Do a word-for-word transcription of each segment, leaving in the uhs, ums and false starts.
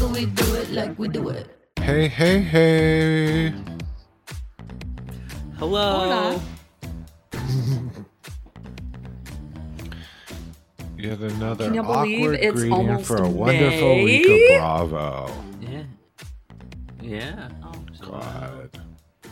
we do it like we do it. Hey, hey, hey. Hello. Hola. Yet another Can you believe awkward it's greeting almost for a May? wonderful week of Bravo. Yeah. Yeah. Oh, God.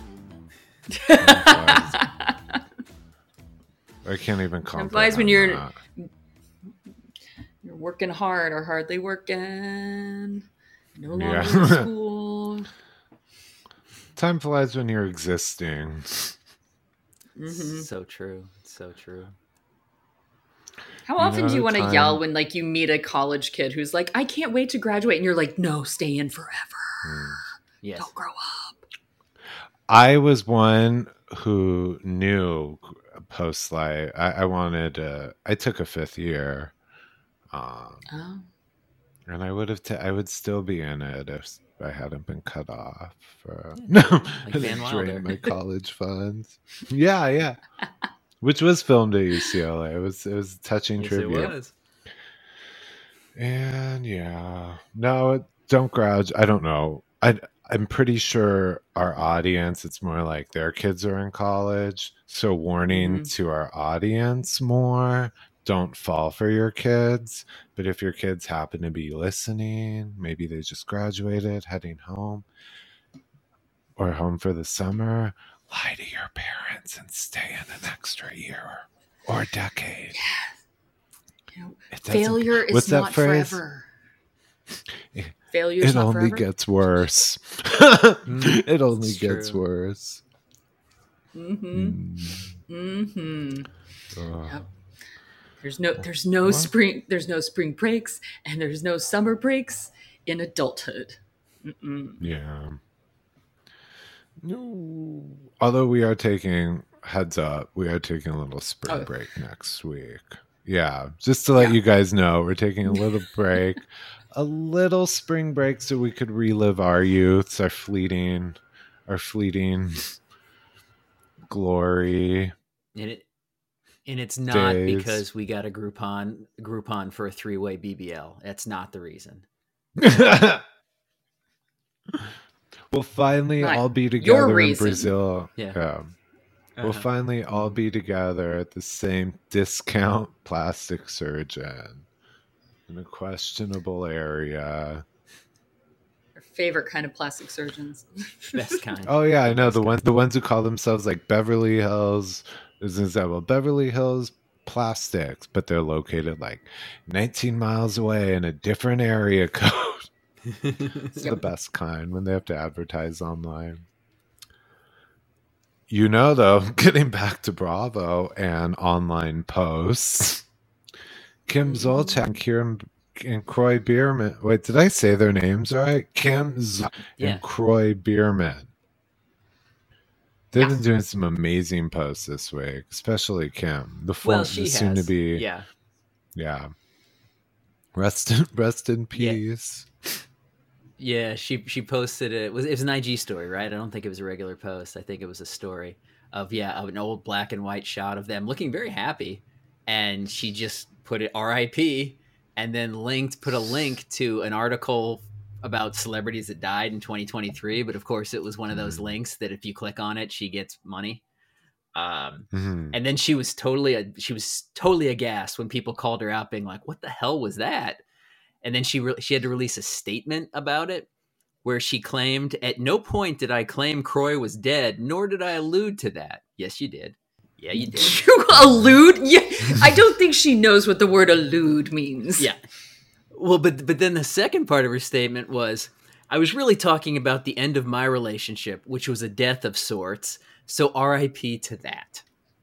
I can't even comprehend flies when you're- that. you're working hard or hardly working. No longer Yeah. in school. Time flies when you're existing. Mhm. So true. So true. How You often know do you the want to time- yell when like you meet a college kid who's like, I can't wait to graduate, and you're like, no, stay in forever. Yes. Don't grow up. I was one who knew post life. I, I wanted. Uh, I took a fifth year, um, Oh. and I would have. T- I would still be in it if I hadn't been cut off. For, no, like I Van didn't Wilder. drain my college funds. Yeah, yeah. Which was filmed at U C L A. It was. It was a touching Yes, it tribute. was. And yeah, no, don't grouge. I don't know. I I'm pretty sure our audience, it's more like their kids are in college. So warning Mhm. to our audience more, don't fall for your kids. But if your kids happen to be listening, maybe they just graduated, heading home or home for the summer, lie to your parents and stay in an extra year or decade. You know, It doesn't- failure is what's that not phrase? forever. It- Failure is It not only forever. gets worse. Mm, it only it's gets true. worse. Mm-hmm. Mm. Mm-hmm. Ugh. Yep. There's no there's no What? spring there's no spring breaks and there's no summer breaks in adulthood. Mm-mm. Yeah. No. Although we are taking, heads up, we are taking a little spring Oh. break next week. Yeah. Just to let Yeah. you guys know, we're taking a little break. A little spring break so we could relive our youths, our fleeting, our fleeting glory. And it and it's not Days. because we got a Groupon Groupon for a three-way B B L. That's not the reason. We'll finally Not all be your together in reason. Brazil. Yeah. Yeah. We'll Uh-huh. finally all be together at the same discount plastic surgeon in a questionable area. Your favorite kind of plastic surgeons. Best kind. Oh yeah, I know the ones the ones who call themselves like Beverly Hills. There's an example, Beverly Hills Plastics, but they're located like nineteen miles away in a different area code. It's the best kind when they have to advertise online. You know, though, getting back to Bravo and online posts, Kim Zolciak and Kieran and Croy Bierman. Wait, did I say their names right? Kim Z- Yeah. and Croy Bierman. They've Yeah. been doing some amazing posts this week, especially Kim. The, Well, form, she the soon to has. be, Yeah. yeah. Rest in, rest in Yeah. peace. Yeah, she she posted it. It was it was an I G story, right? I don't think it was a regular post. I think it was a story of yeah, of an old black and white shot of them looking very happy, and she just put it R I P and then linked put a link to an article about celebrities that died in twenty twenty-three. But of course, it was one of those links that if you click on it, she gets money. Um, Mhm. and then she was totally she was totally aghast when people called her out, being like, "What the hell was that?" And then she re- she had to release a statement about it where she claimed, "At no point did I claim Croy was dead, nor did I allude to that." Yes, you did. Yeah, you did. You allude? Yeah. I don't think she knows what the word allude means. Yeah. Well, but but then the second part of her statement was, "I was really talking about the end of my relationship, which was a death of sorts. So R I P to that."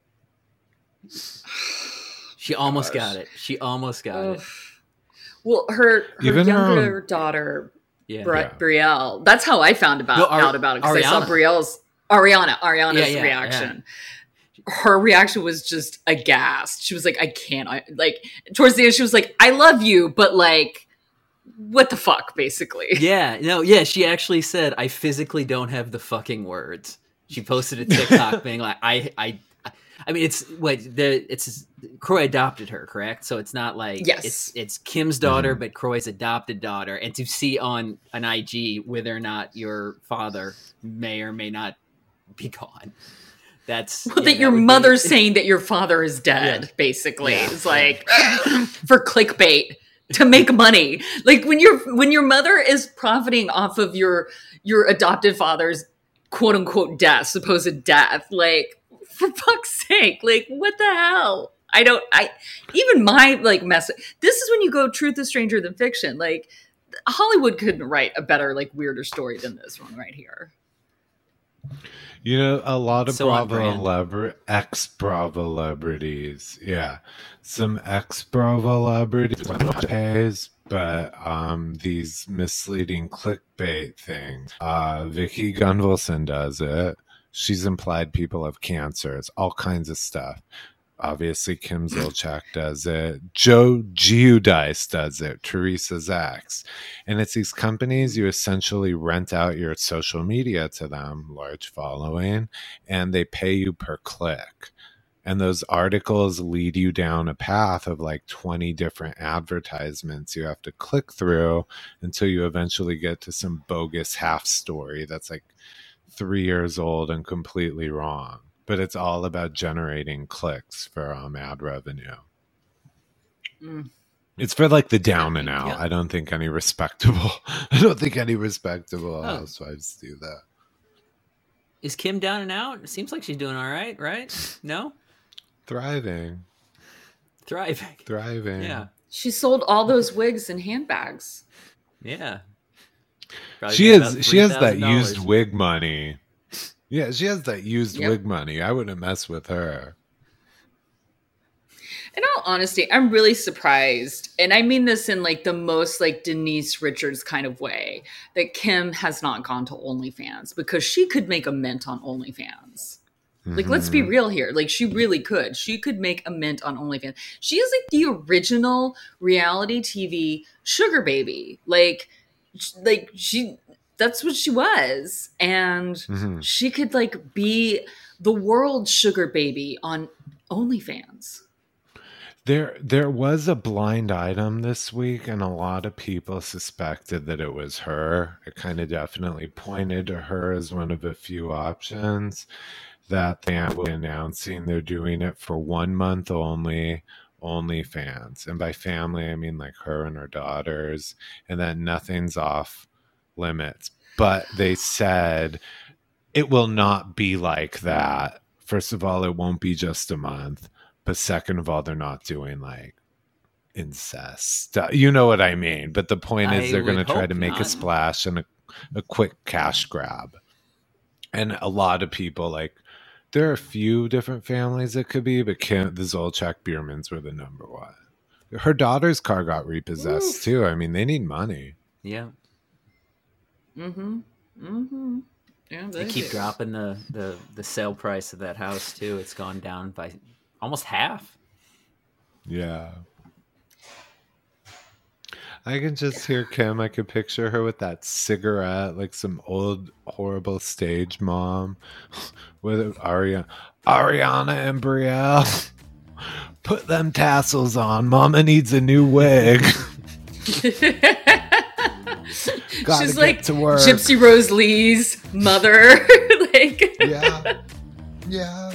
She almost Gosh. got it. She almost got Ugh. it. Well, her, her Even her younger own- daughter, Yeah. Bri- Yeah. Brielle. That's how I found about No, Ari- out about it because I saw Ariana. Brielle's Ariana Ariana's Yeah, yeah, reaction. Her reaction was just aghast. She was like, "I can't." I, like towards the end, she was like, "I love you," but like, what the fuck, basically. Yeah, no, yeah, she actually said, "I physically don't have the fucking words." She posted a TikTok being like, "I, I, I mean, it's wait, the it's Croy adopted her, correct? So it's not like Yes. it's it's Kim's daughter, Mhm. but Croy's adopted daughter. And to see on an I G whether or not your father may or may not be gone. That's Well, yeah, that your would be- mother's saying that your father is dead, Yeah. basically. Yeah. It's like for clickbait to make money. Like when your when your mother is profiting off of your your adopted father's quote unquote death, supposed death, like for fuck's sake, like what the hell? I don't I even my like mess this is when you go truth is stranger than fiction. Like Hollywood couldn't write a better, like weirder story than this one right here. You know, a lot of So on Bravo brand. celebra- ex-Bravo celebrities. Yeah. Some ex-Bravo celebrities pays, but um, these misleading clickbait things. Uh, Vicky Gunvalson does it. She's implied people have cancer. It's all kinds of stuff. Obviously, Kim Zolciak does it. Joe Giudice does it. Teresa's ex. And it's these companies, you essentially rent out your social media to them, large following, and they pay you per click. And those articles lead you down a path of like twenty different advertisements you have to click through until you eventually get to some bogus half story that's like three years old and completely wrong. But it's all about generating clicks for um, ad revenue. Mm. It's for like the down and out. Yeah. I don't think any respectable. I don't think any respectable Oh. housewives do that. Is Kim down and out? It seems like she's doing all right, right? No? Thriving, Thriving. thriving. Yeah. She sold all those wigs and handbags. Yeah. Probably She made is. about She has that three thousand dollars. used wig money. Yeah, she has that used Yep. wig money. I wouldn't mess with her. In all honesty, I'm really surprised, and I mean this in like the most like Denise Richards kind of way, that Kim has not gone to OnlyFans, because she could make a mint on OnlyFans. Like, let's be Mhm. real here. Like, she really could. She could make a mint on OnlyFans. She is like the original reality T V sugar baby. Like, sh- like she, that's what she was. And Mhm. she could like be the world sugar baby on OnlyFans. There, there was a blind item this week, and a lot of people suspected that it was her. It kind of definitely pointed to her as one of the few options. That they were announcing they're doing it for one month only, OnlyFans, and by family I mean like her and her daughters, and then nothing's off limits. But they said it will not be like that. First of all, it won't be just a month. But second of all, they're not doing like incest stuff. You know what I mean? But the point is I they're going to would try hope to make a not. splash and a, a quick cash grab. And a lot of people, like, there are a few different families it could be, but Kim, the Zolciak Biermans were the number one. Her daughter's car got repossessed Oof. too. I mean, they need money. Yeah. Mm-hmm. Mm-hmm. Yeah, They they keep do. dropping the, the, the sale price of that house too. It's gone down by almost half. Yeah. I can just hear Kim. I could picture her with that cigarette, like some old horrible stage mom with Ariana, Ariana and Brielle. Put them tassels on. Mama needs a new wig. Gotta She's get like to work. Gypsy Rose Lee's mother. Like, Yeah. Yeah.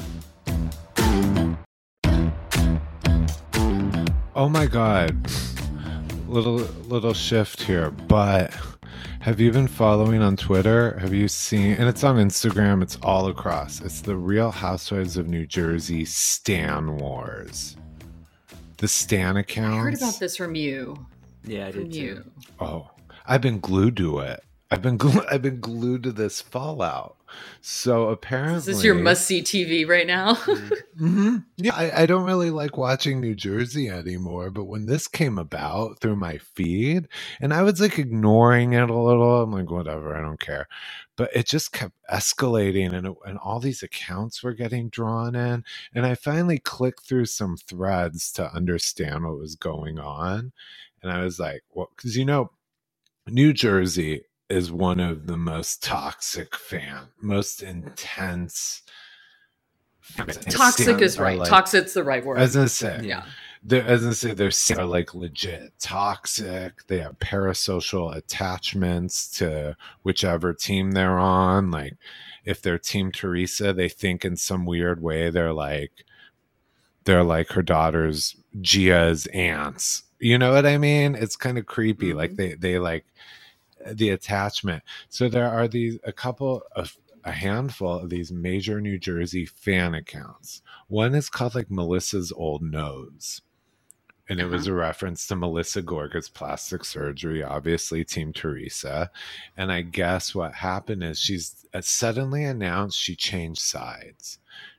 Oh my god. Little little shift here, but have you been following on Twitter? Have you seen, and it's on Instagram, it's all across. It's the Real Housewives of New Jersey Stan Wars. The Stan I accounts. heard about this from you. Yeah, I From did too. you. Oh, I've been glued to it. I've been glu- I've been glued to this fallout. So apparently, Is this your must-see T V right now? hmm Yeah, I, I don't really like watching New Jersey anymore, but when this came about through my feed, and I was like ignoring it a little, I'm like, whatever, I don't care. But it just kept escalating, and, it, and all these accounts were getting drawn in. And I finally clicked through some threads to understand what was going on. And I was like, well, because you know, New Jersey is one of the most toxic fan, most intense Toxic is are right. like- Toxic's the right word. As I say, yeah. they're, as I say, they're are like legit toxic. They have parasocial attachments to whichever team they're on. Like, if they're Team Teresa, they think in some weird way they're like they're like her daughter's Gia's aunts. You know what I mean? It's kind of creepy. Mm-hmm. Like they they like the attachment. So there are these a couple of a handful of these major New Jersey fan accounts. One is called like Melissa's Old Nose. And it uh-huh. was a reference to Melissa Gorga's plastic surgery, obviously Team Teresa. And I guess what happened is she's uh, suddenly announced she changed sides.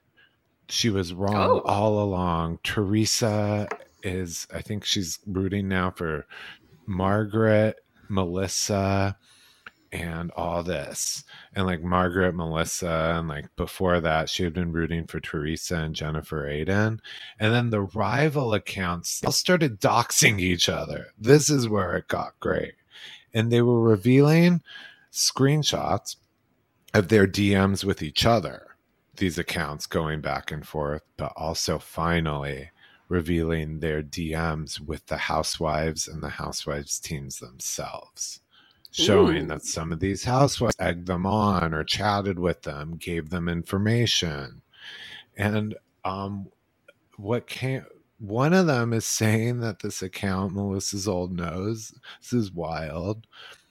She was wrong oh. all along. Teresa is, I think she's rooting now for Margaret, Melissa, and all this. And like Margaret, Melissa, and like before that, she had been rooting for Teresa and Jennifer Aydin. And then the rival accounts all started doxing each other. This is where it got great. And they were revealing screenshots of their D Ms with each other. These accounts going back and forth, but also finally revealing their D Ms with the housewives and the housewives teams themselves. Showing Ooh. That some of these housewives egged them on or chatted with them, gave them information. And um, what came, one of them is saying that this account, Melissa's Old Nose, this is wild,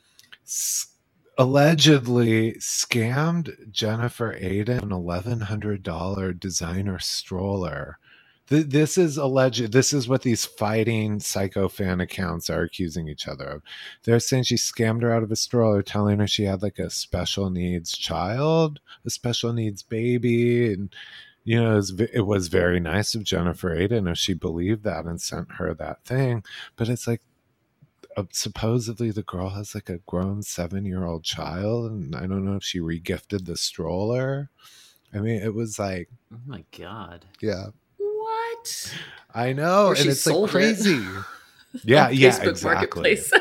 s- allegedly scammed Jennifer Aydin an eleven hundred dollars designer stroller. This is alleged. This is what these fighting psycho fan accounts are accusing each other of. They're saying she scammed her out of a stroller, telling her she had like a special needs child, a special needs baby. And, you know, it was, it was very nice of Jennifer Aydin if she believed that and sent her that thing. But it's like, uh, supposedly the girl has like a grown seven-year-old child. And I don't know if she regifted the stroller. I mean, it was like. Oh, my God. Yeah. What? I know, or and it's like crazy. It. yeah, yeah, Facebook exactly. Marketplace.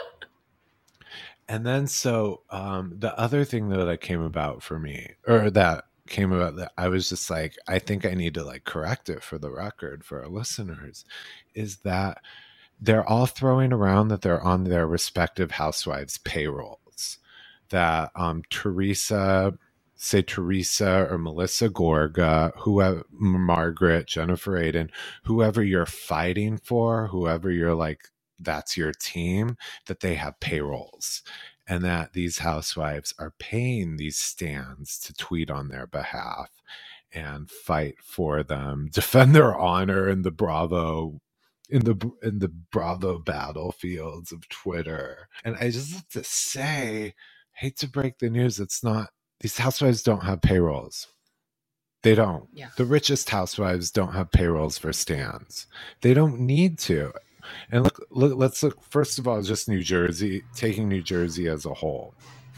And then, so um, the other thing though that came about for me, or that came about that I was just like, I think I need to like correct it for the record for our listeners, is that they're all throwing around that they're on their respective housewives' payrolls. That um, Teresa. Say Teresa or Melissa Gorga, whoever, Margaret, Jennifer Aydin, whoever you're fighting for, whoever you're like, that's your team, that they have payrolls and that these housewives are paying these stands to tweet on their behalf and fight for them, defend their honor in the Bravo, in the, in the Bravo battlefields of Twitter. And I just have to say, hate to break the news, it's not, these housewives don't have payrolls. They don't. Yeah. The richest housewives don't have payrolls for stands. They don't need to. And look, look, let's look, first of all, just New Jersey, taking New Jersey as a whole.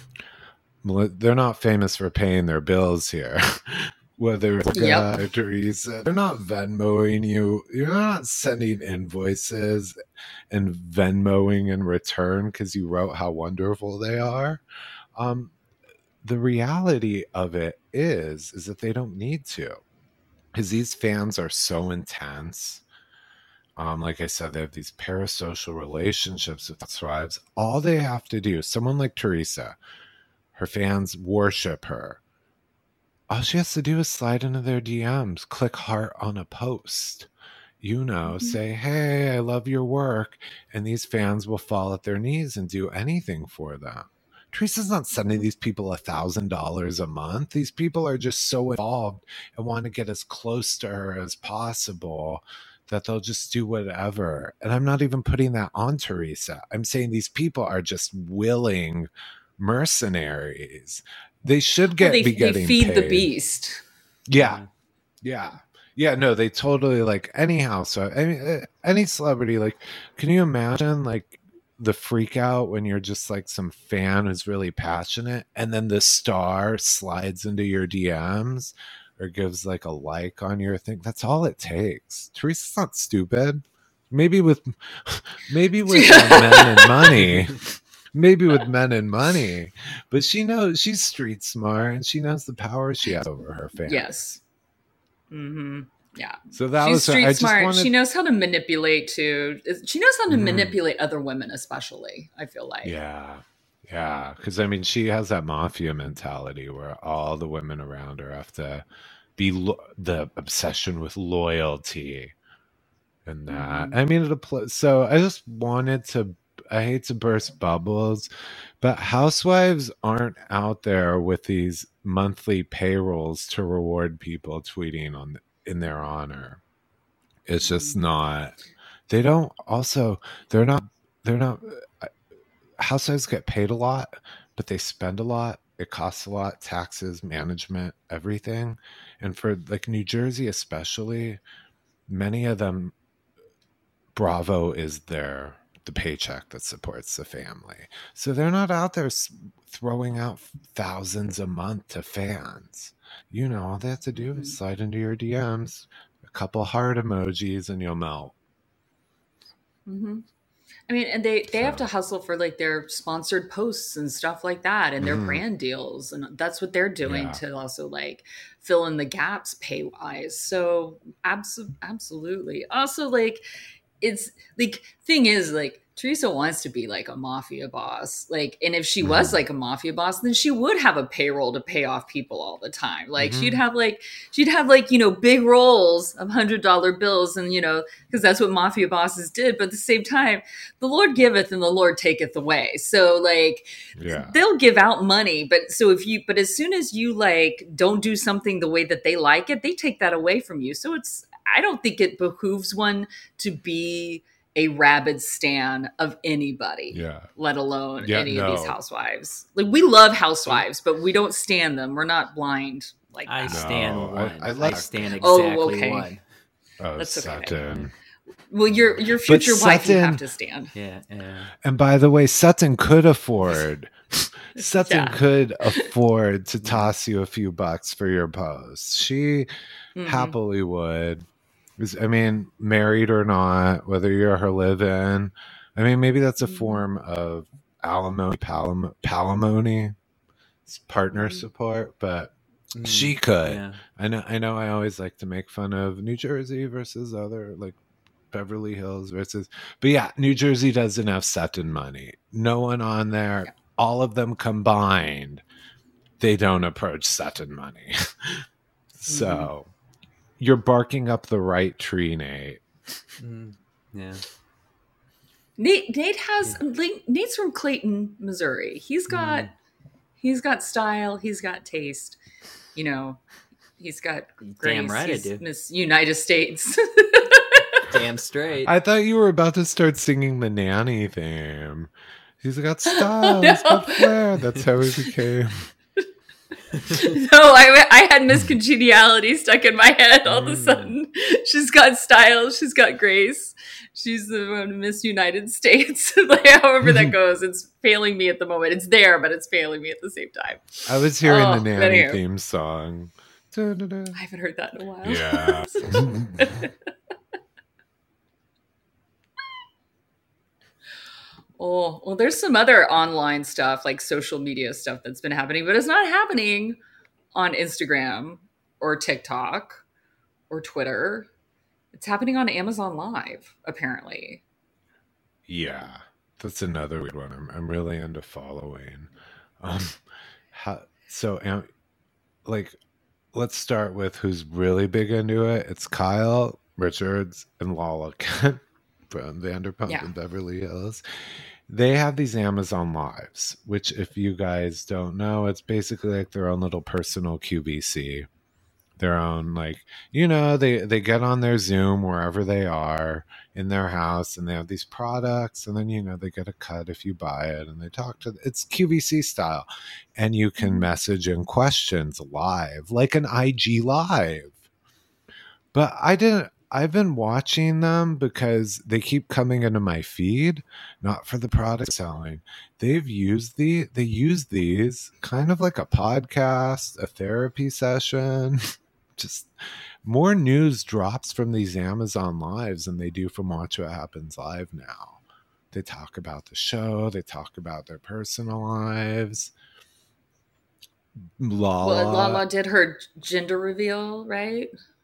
They're not famous for paying their bills here. Whether it's yep. God, Teresa, they're not Venmoing you. You're not sending invoices and Venmoing in return because you wrote how wonderful they are. Um, The reality of it is, is that they don't need to, because these fans are so intense. Um, like I said, they have these parasocial relationships with housewives. All they have to do, someone like Teresa, her fans worship her. All she has to do is slide into their D Ms, click heart on a post, you know, mm-hmm. say, hey, I love your work. And these fans will fall at their knees and do anything for them. Teresa's not sending these people a thousand dollars a month. These people are just so involved and want to get as close to her as possible that they'll just do whatever. And I'm not even putting that on Teresa. I'm saying these people are just willing mercenaries. They should get well, they, be getting they feed paid. The beast. Yeah, yeah, yeah. No, they totally like any housewife, any any celebrity. Like, can you imagine like? The freak out when you're just like some fan who's really passionate and then the star slides into your D Ms or gives like a like on your thing. That's all it takes. Teresa's not stupid. Maybe with, maybe with uh, men and money, maybe with men and money, but she knows she's street smart and she knows the power she has over her fans. Yes. Mm-hmm. Yeah. So that She's was street I just smart. wanted, She knows how to manipulate too. She knows how to Mhm. manipulate other women, especially, I feel like. yeah. Yeah, because I mean, she has that mafia mentality where all the women around her have to be lo- the obsession with loyalty and that. Mhm. I mean, it appl- so I just wanted to. I hate to burst bubbles, but housewives aren't out there with these monthly payrolls to reward people tweeting on in their honor. It's just Mhm. not. They don't. Also, they're not. They're not. Housewives get paid a lot, but they spend a lot. It costs a lot, taxes, management, everything. And for like New Jersey, especially, many of them, Bravo is their the paycheck that supports the family. So they're not out there s- throwing out thousands a month to fans. You know, all they have to do is Mhm. slide into your D Ms, a couple heart emojis, and you'll melt. Mhm. I mean, and they they have So. to hustle for like their sponsored posts and stuff like that, and their Mhm. brand deals, and that's what they're doing Yeah. to also like fill in the gaps pay wise. So, abso- absolutely. Also, like it's like thing is like Teresa wants to be like a mafia boss. Like, and if she was Mhm. like a mafia boss, then she would have a payroll to pay off people all the time. Like she'd Mhm. have like she'd have like, you know, big rolls of hundred dollar bills, and you know, because that's what mafia bosses did. But at the same time, the Lord giveth and the Lord taketh away. So like Yeah. they'll give out money, but so if you but as soon as you like don't do something the way that they like it, they take that away from you. So it's I don't think it behooves one to be a rabid stan of anybody, Yeah. let alone Yeah, any of these no. housewives. Like we love housewives, but we don't stan them. We're not blind like I that. stand No, I- one. I I, like- stand exactly Oh, okay. one. Oh, That's okay. Sutton. Well, your your future wife you Sutton- have to stand. Yeah, yeah. And by the way, Sutton could afford Sutton Yeah. could afford to toss you a few bucks for your post. She Mhm. happily would. 'Cause, I mean, married or not, whether you're her live-in, I mean, maybe that's a Mhm. form of alimony, palim- palimony, it's partner Mhm. support, but Mm, she could. yeah. I know. I know. I always like to make fun of New Jersey versus other like Beverly Hills versus, but yeah, New Jersey doesn't have Sutton money. No one on there. Yeah. All of them combined, they don't approach Sutton money. So you're barking up the right tree, Nate. Mm, yeah. Nate Nate has Nate's from Clayton, Missouri. He's got Mm. he's got style, he's got taste. You know, he's got grace. Damn right I he's do. Miss United States. Damn straight. I thought you were about to start singing the nanny theme. He's got style, he's got No. flair. That's how he became. No, I, I had Miss Congeniality stuck in my head all of a Mm. sudden. She's got style, she's got grace. She's the one Miss United States. Like, however that goes, it's failing me at the moment. It's there, but it's failing me at the same time. I was hearing Oh, the nanny anyhow. theme song. Da-da-da. I haven't heard that in a while. Yeah. Oh, well, there's some other online stuff, like social media stuff that's been happening, but it's not happening on Instagram or TikTok or Twitter. It's happening on Amazon Live, apparently. Yeah, that's another weird one. I'm, I'm really into following. Um, how, so, um, like, let's start with who's really big into it. It's Kyle Richards and Lala Kent from Vanderpump Yeah. and Beverly Hills. They have these Amazon Lives, which, if you guys don't know, it's basically like their own little personal Q V C. Their own, like, you know, they they get on their Zoom wherever they are in their house, and they have these products, and then, you know, they get a cut if you buy it, and they talk to it's Q V C style, and you can message in questions live, like an I G live. But I didn't. I've been watching them because they keep coming into my feed, not for the product selling. They've used the they use these kind of like a podcast, a therapy session. Just more news drops from these Amazon Lives than they do from Watch What Happens Live now. They talk about the show, they talk about their personal lives. Lala, Well, Lala did her gender reveal, right?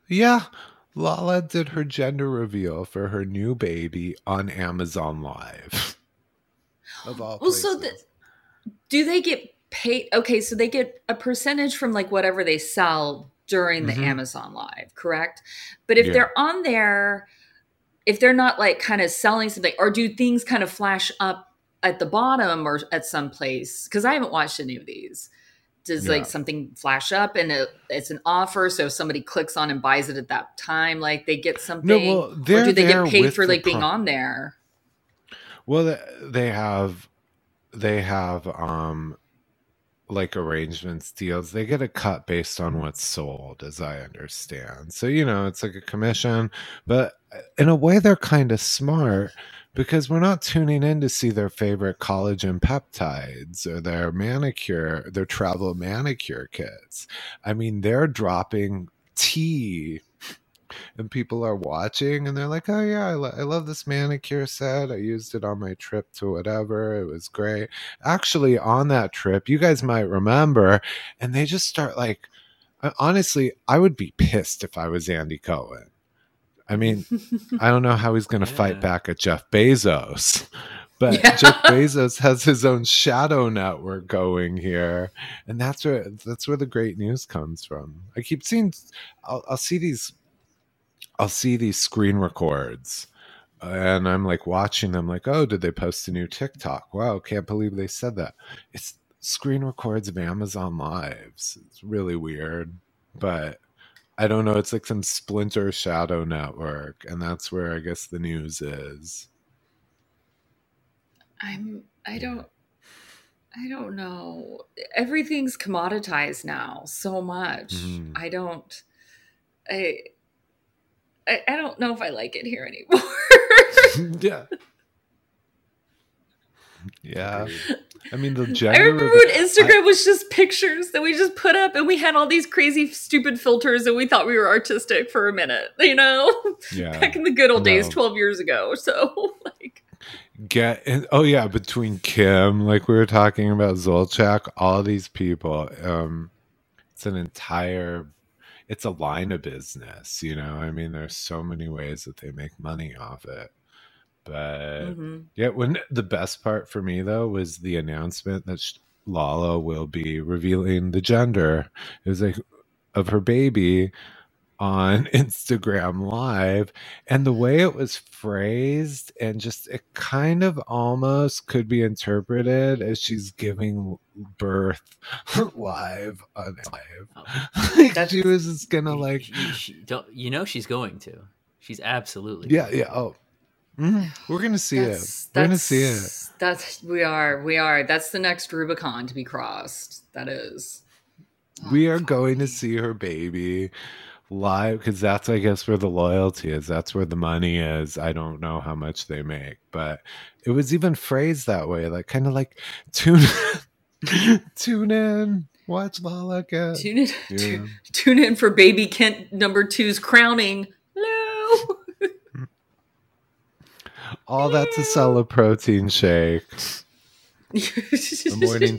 Yeah, Lala did her gender reveal for her new baby on Amazon Live. Of all Well, places. so the, do they get paid? Okay, so they get a percentage from like whatever they sell during the Mhm. Amazon Live, correct? But if Yeah. they're on there, if they're not like kind of selling something, or do things kind of flash up at the bottom or at some place? Because I haven't watched any of these. Does Yeah. like something flash up and it, it's an offer? So if somebody clicks on and buys it at that time, like they get something, No, well, or they're do they there get paid with for the like being pro- on there? Well, th- they have, they have, um, like arrangements deals. They get a cut based on what's sold, as I understand. So you know, it's like a commission, but in a way, they're kind of smart because we're not tuning in to see their favorite collagen peptides or their manicure, their travel manicure kits. I mean, they're dropping tea. And people are watching and they're like, oh yeah, I, lo- I love this manicure set. I used it on my trip to whatever. It was great. Actually, on that trip, you guys might remember, and they just start like, uh, honestly, I would be pissed if I was Andy Cohen. I mean, I don't know how he's going to Yeah. fight back at Jeff Bezos. But Yeah. Jeff Bezos has his own shadow network going here, and that's where that's where the great news comes from. I keep seeing, I'll, I'll see these I'll see these screen records and I'm like watching them like, oh, did they post a new TikTok? Wow, can't believe they said that. It's screen records of Amazon Lives. It's really weird, but I don't know. It's like some splinter shadow network, and that's where I guess the news is. I'm I don't I don't know. Everything's commoditized now so much. Mhm. I don't I, I I don't know if I like it here anymore. Yeah. Yeah. Agreed. I mean, the I gender. remember reveal- when Instagram was just pictures that we just put up and we had all these crazy stupid filters and we thought we were artistic for a minute, you know? Yeah. Back in the good old days No. twelve years ago. So like Get and oh yeah, between Kim, like we were talking about Zolchak, all these people, um, it's an entire it's a line of business, you know. I mean, there's so many ways that they make money off it. But mhm. yeah, when the best part for me though was the announcement that sh- Lala will be revealing the gender. It was like of her baby on Instagram Live, and the way it was phrased, and just it kind of almost could be interpreted as she's giving birth live on live. Oh, Like, That's- she was just gonna you- like, you, she, don't, you know she's going to. She's absolutely yeah, going yeah. Oh, Mhm. We're gonna see That's- it. We're gonna that's- see it. That's we are. We are. That's the next Rubicon to be crossed. That is. We Oh, are fuck going me. to see her baby live because that's, I guess, where the loyalty is. That's where the money is. I don't know how much they make, but it was even phrased that way, like kind of like tune, tune in, watch Lala get. Tune in. Yeah. Tune, tune in for Baby Kent number two's crowning. Hello. All that to sell a protein shake. The mornings.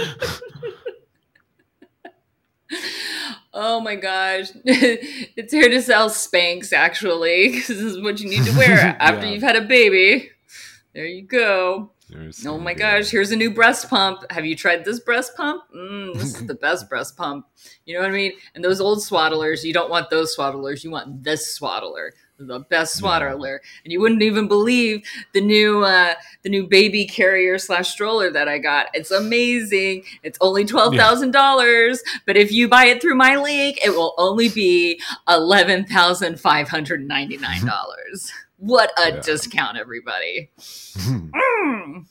Oh my gosh. It's here to sell Spanx, actually. 'Cause this is what you need to wear after Yeah. you've had a baby. There you go. There's Oh some my good- gosh, here's a new breast pump. Have you tried this breast pump? Mm, this is the best breast pump. You know what I mean? And those old swaddlers, you don't want those swaddlers. You want this swaddler, the best Yeah. swaddler. And you wouldn't even believe the new uh, the new baby carrier slash stroller that I got. It's amazing. It's only twelve thousand dollars, but if you buy it through my link, it will only be eleven thousand five hundred ninety nine dollars. What a Yeah. discount, everybody! Mm.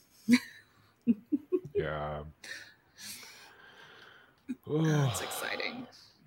Yeah. That's exciting.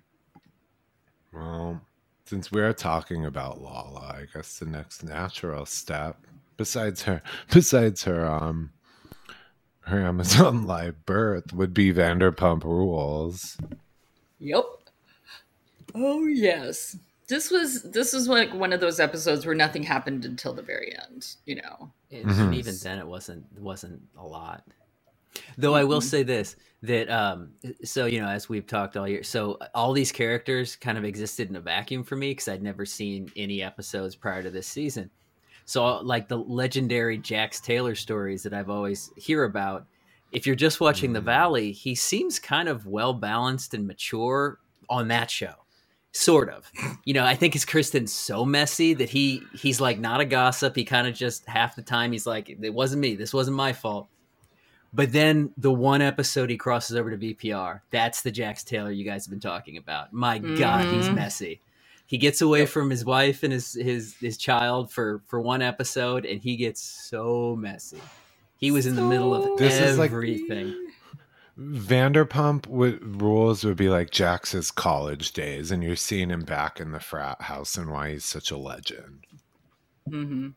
Well, since we're talking about Lala, I guess the next natural step, besides her, besides her, um, her Amazon Live birth, would be Vanderpump Rules. Yep. Oh yes. This was this was like one of those episodes where nothing happened until the very end. You know. And, Mhm. and even then, it wasn't it wasn't a lot. Though I will say this, that um so you know, as we've talked all year, so all these characters kind of existed in a vacuum for me because I'd never seen any episodes prior to this season. So like the legendary Jax Taylor stories that I've always hear about, if you're just watching The Valley, he seems kind of well balanced and mature on that show. Sort of. You know, I think his Kristen's so messy that he he's like not a gossip. He kind of just half the time he's like, it wasn't me. This wasn't my fault. But then the one episode he crosses over to V P R, that's the Jax Taylor you guys have been talking about. My mm-hmm. God, he's messy. He gets away yep. from his wife and his, his his child for, for one episode, and he gets so messy. He was so in the middle of this everything. Is like, Vanderpump would, rules would be like Jax's college days, and you're seeing him back in the frat house and why he's such a legend. Mm-hmm.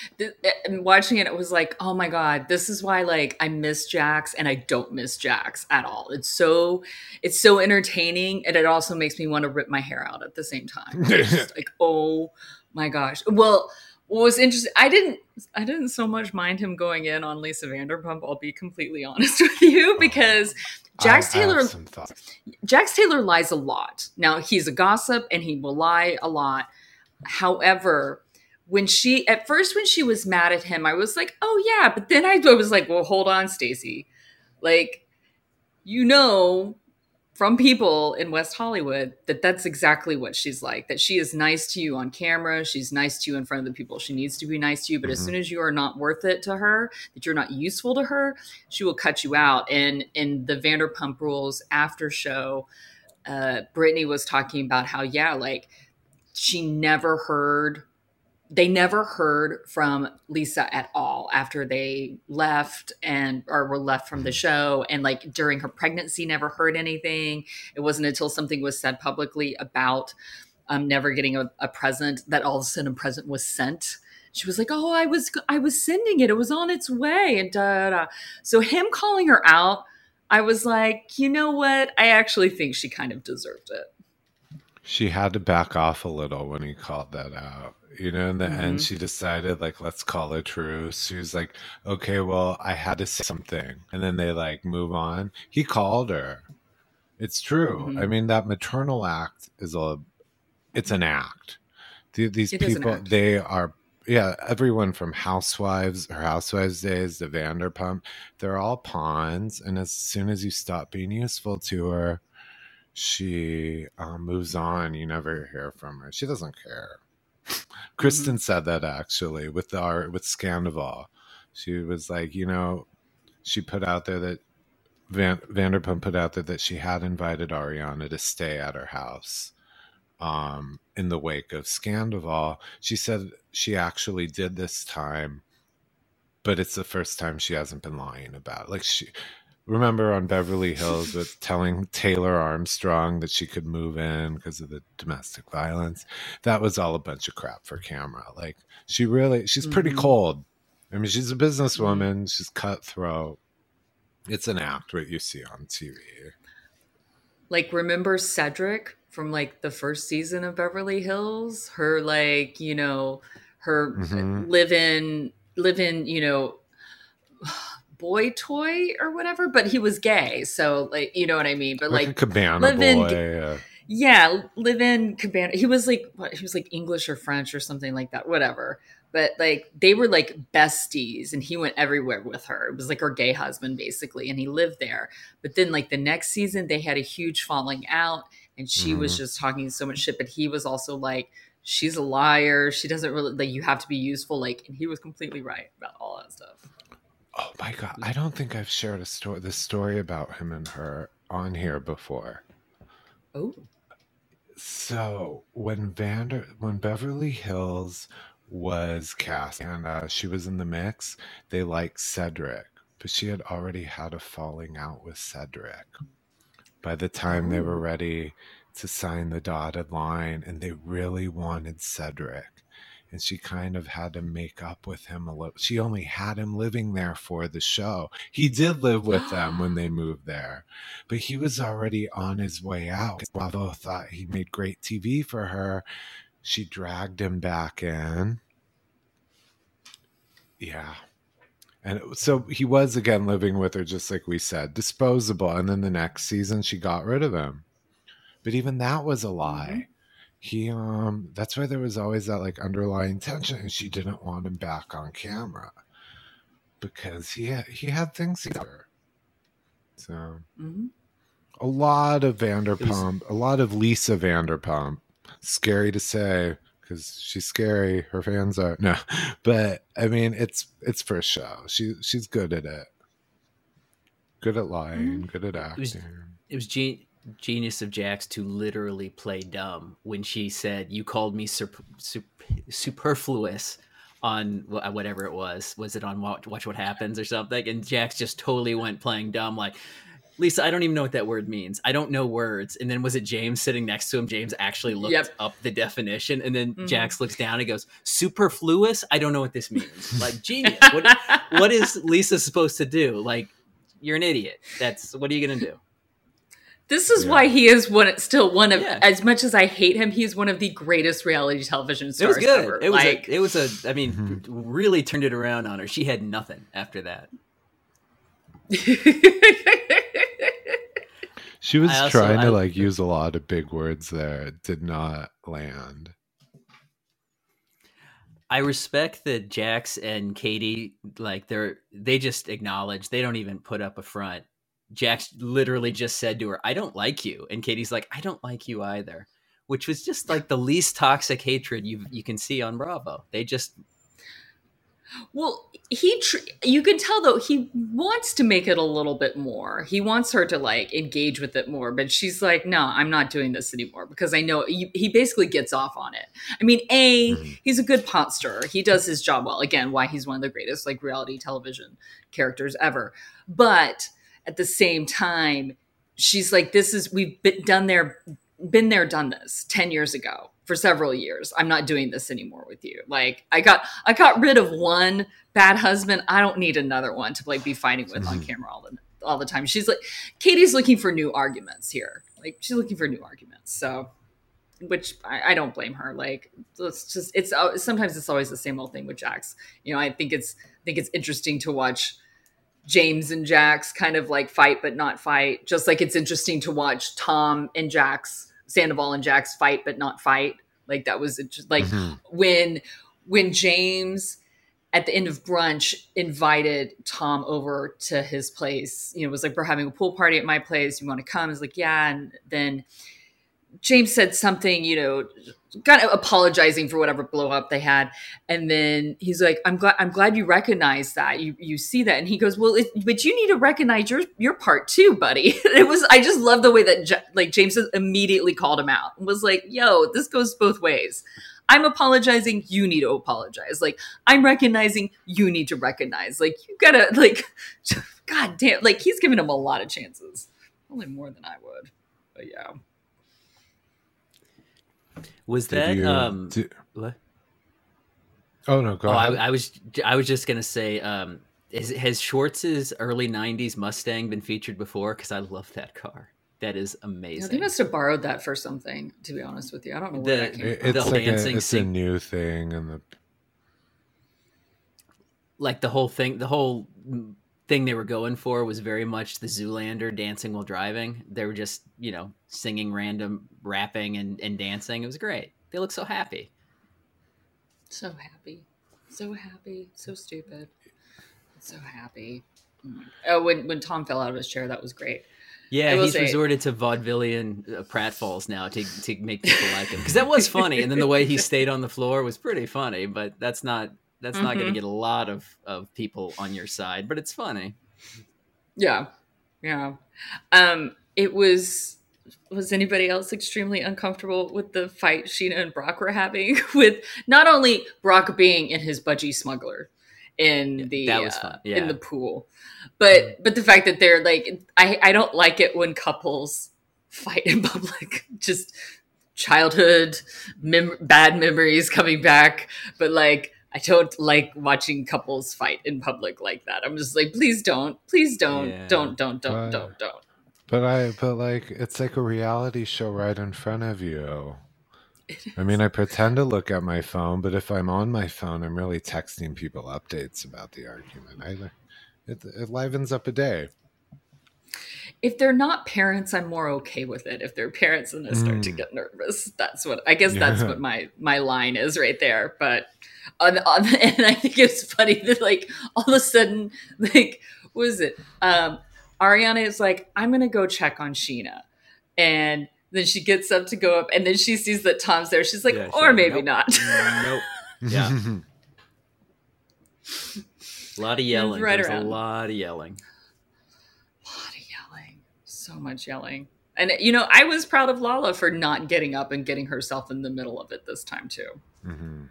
And watching it, it was like, oh my God, this is why like I miss Jax and I don't miss Jax at all. It's so it's so entertaining, and it also makes me want to rip my hair out at the same time. It's just like, oh my gosh. Well, what was interesting, I didn't I didn't so much mind him going in on Lisa Vanderpump, I'll be completely honest with you, because Jax Taylor Jax Taylor lies a lot. Now, he's a gossip and he will lie a lot. However, when she, at first when she was mad at him, I was like, oh yeah. But then I was like, well, hold on, Stacey. Like, you know, from people in West Hollywood that that's exactly what she's like, that she is nice to you on camera. She's nice to you in front of the people she needs to be nice to you. But mm-hmm. as soon as you are not worth it to her, that you're not useful to her, she will cut you out. And in the Vanderpump Rules after show, uh, Brittany was talking about how, yeah, like she never heard They never heard from Lisa at all after they left and or were left from the show. And like during her pregnancy, never heard anything. It wasn't until something was said publicly about um, never getting a, a present that all of a sudden a present was sent. She was like, oh, I was I was sending it. It was on its way. And da, da, da. So him calling her out, I was like, you know what? I actually think she kind of deserved it. She had to back off a little when he called that out. You know, in the mm-hmm. end, she decided, like, let's call a truce. She was like, okay, well, I had to say something. And then they, like, move on. He called her. It's true. Mm-hmm. I mean, that maternal act is a, it's an act. The, these it people, they are, yeah, everyone from Housewives, her Housewives days, to Vanderpump, they're all pawns. And as soon as you stop being useful to her, she um, moves on. You never hear from her. She doesn't care. Kristen mm-hmm. said that actually with our with Scandival. She was like, you know, she put out there that Van, Vanderpump put out there that she had invited Ariana to stay at her house um, in the wake of Scandival. She said she actually did this time, but it's the first time she hasn't been lying about it. Like she. Remember on Beverly Hills with telling Taylor Armstrong that she could move in because of the domestic violence? That was all a bunch of crap for camera. Like she really, she's pretty mm-hmm. cold. I mean, she's a businesswoman. Mm-hmm. She's cutthroat. It's an act what you see on T V. Like, remember Cedric from like the first season of Beverly Hills? Her like, you know, her mm-hmm. live in, live in, you know, boy toy or whatever, but he was gay, so like, you know what I mean. But like, like a cabana live boy, in, uh... yeah, live in cabana. He was like, what, he was like English or French or something like that, whatever. But like, they were like besties, and he went everywhere with her. It was like her gay husband basically, and he lived there. But then like the next season, they had a huge falling out, and she mm-hmm. was just talking so much shit. But he was also like, she's a liar. She doesn't really like. You have to be useful. Like, and he was completely right about all that stuff. Oh my God. I don't think I've shared a story, this story about him and her on here before. Oh. So when Vander, when Beverly Hills was cast and uh, she was in the mix, they liked Cedric, but she had already had a falling out with Cedric by the time oh. they were ready to sign the dotted line, and they really wanted Cedric. And she kind of had to make up with him a little. She only had him living there for the show. He did live with them when they moved there, but he was already on his way out. Bravo thought he made great T V for her. She dragged him back in. Yeah. And it, so he was again living with her, just like we said, disposable. And then the next season, she got rid of him. But even that was a lie. Mm-hmm. He, um, that's why there was always that like underlying tension, and she didn't want him back on camera because he had, he had things to her. So mm-hmm. a lot of Vanderpump, was, a lot of Lisa Vanderpump. Scary to say because she's scary. Her fans are no, but I mean it's it's for show. She she's good at it. Good at lying. Mm-hmm. Good at acting. It was, it was G- genius of Jax to literally play dumb when she said, "You called me super, super, superfluous." On whatever it was, was it on Watch, Watch What Happens or something? And Jax just totally went playing dumb, like, Lisa, I don't even know what that word means. I don't know words. And then was it James sitting next to him? James actually looked yep. up the definition, and then mm-hmm. Jax looks down and goes, "Superfluous? I don't know what this means." Like, genius. What, what is Lisa supposed to do? Like, you're an idiot. That's what are you gonna do? This is yeah. why he is one, still one of, yeah. as much as I hate him, he's one of the greatest reality television stars ever. It was good. Ever. It was, like, a, it was a, I mean, mm-hmm. really turned it around on her. She had nothing after that. She was also, trying to I, like use a lot of big words there. It did not land. I respect that Jax and Katie, like they're, they just acknowledge, they don't even put up a front. Jax literally just said to her, "I don't like you." And Katie's like, "I don't like you either," which was just like the least toxic hatred you you can see on Bravo. They just, well, he, tr- you can tell though, he wants to make it a little bit more. He wants her to like engage with it more, but she's like, "No, I'm not doing this anymore," because I know he, he basically gets off on it. I mean, A, mm-hmm. he's a good pot stirrer. He does his job well. Again, why he's one of the greatest like reality television characters ever. But at the same time, she's like, "This is, we've been done there, been there, done this ten years ago for several years. I'm not doing this anymore with you. Like I got, I got rid of one bad husband. I don't need another one to like be fighting with on camera all the, all the time." She's like, Katie's looking for new arguments here. Like she's looking for new arguments. So, which I, I don't blame her. Like it's just, it's sometimes it's always the same old thing with Jax. You know, I think it's, I think it's interesting to watch James and Jax kind of like fight but not fight, just like it's interesting to watch Tom and Jax, Sandoval and Jax fight but not fight. Like that was just like mm-hmm. when when James at the end of brunch invited Tom over to his place. You know, it was like, "We're having a pool party at my place. You want to come?" He's like, "Yeah." And then James said something, you know, kind of apologizing for whatever blow up they had. And then he's like, I'm glad, I'm glad you recognize that. You, you see that. And he goes, "Well, it, but you need to recognize your, your part too, buddy." It was, I just love the way that J- like James immediately called him out and was like, "Yo, this goes both ways. I'm apologizing. You need to apologize. Like I'm recognizing, you need to recognize. Like you gotta like, God damn, like he's giving him a lot of chances. Probably more than I would, but yeah. Was Did that you, um did, what? Oh no, go oh, ahead. I, I was I was just gonna say, um, is, has Schwartz's early nineties Mustang been featured before? Because I love that car. That is amazing. Yeah, they must have borrowed that for something. To be honest with you, I don't know where the, that came it, from. It's the like dancing a, it's sing- a new thing, and the like the whole thing, the whole thing they were going for was very much the Zoolander dancing while driving. They were just, you know, singing random rapping and, and dancing. It was great. They look so happy. So happy. So happy. So stupid. So happy. Oh, when, when Tom fell out of his chair, that was great. Yeah, he's say, resorted to vaudevillian uh, pratfalls now to to make people like him. Because that was funny. And then the way he stayed on the floor was pretty funny. But that's not... That's mm-hmm. not going to get a lot of, of people on your side, but it's funny. Yeah. Yeah. Um, it was, was anybody else extremely uncomfortable with the fight Sheena and Brock were having with not only Brock being in his budgie smuggler in yeah, the, that was fun. Yeah. in the pool, but, but the fact that they're like, I, I don't like it when couples fight in public, just childhood mem- bad memories coming back. But like, I don't like watching couples fight in public like that. I'm just like, please don't, please don't, yeah. don't, don't, don't, but, don't, don't. But I, but like, it's like a reality show right in front of you. I mean, I pretend to look at my phone, but if I'm on my phone, I'm really texting people updates about the argument. I, it, it livens up a day. If they're not parents, I'm more okay with it. If they're parents and I start mm. to get nervous, that's what I guess that's yeah. what my my line is right there. But on, on and I think it's funny that like all of a sudden, like what is it? Um, Ariana is like, I'm gonna go check on Sheena, and then she gets up to go up, and then she sees that Tom's there. She's like, yeah, or like, maybe nope. not. Nope. Yeah. A lot of yelling. Right There's around. a lot of yelling. So much yelling. And, you know, I was proud of Lala for not getting up and getting herself in the middle of it this time, too. Mm-hmm.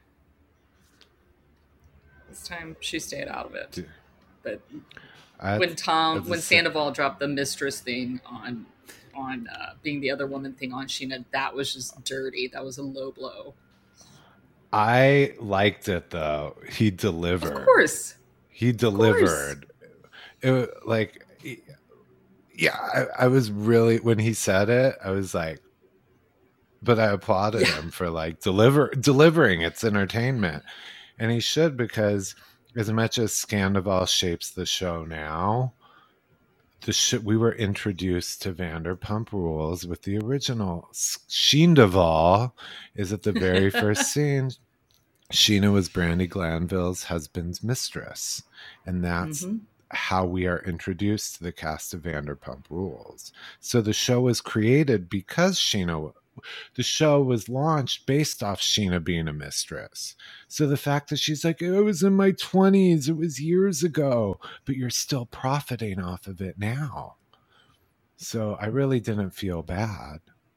This time, she stayed out of it. But I, when Tom, when a, Sandoval dropped the mistress thing on on uh, being the other woman thing on Sheena, that was just dirty. That was a low blow. I liked it, though. He delivered. Of course. He delivered. It, like... Yeah, I, I was really, when he said it, I was like, but I applauded yeah. him for like deliver delivering. It's entertainment. And he should, because as much as Scandoval shapes the show now, the sh- we were introduced to Vanderpump Rules with the original. Sheendoval is at the very first scene. Sheena was Brandi Glanville's husband's mistress. And that's... Mm-hmm. how we are introduced to the cast of Vanderpump Rules. So the show was created because Sheena, the show was launched based off Sheena being a mistress. So the fact that she's like, it was in my twenties, it was years ago, but you're still profiting off of it now. So I really didn't feel bad.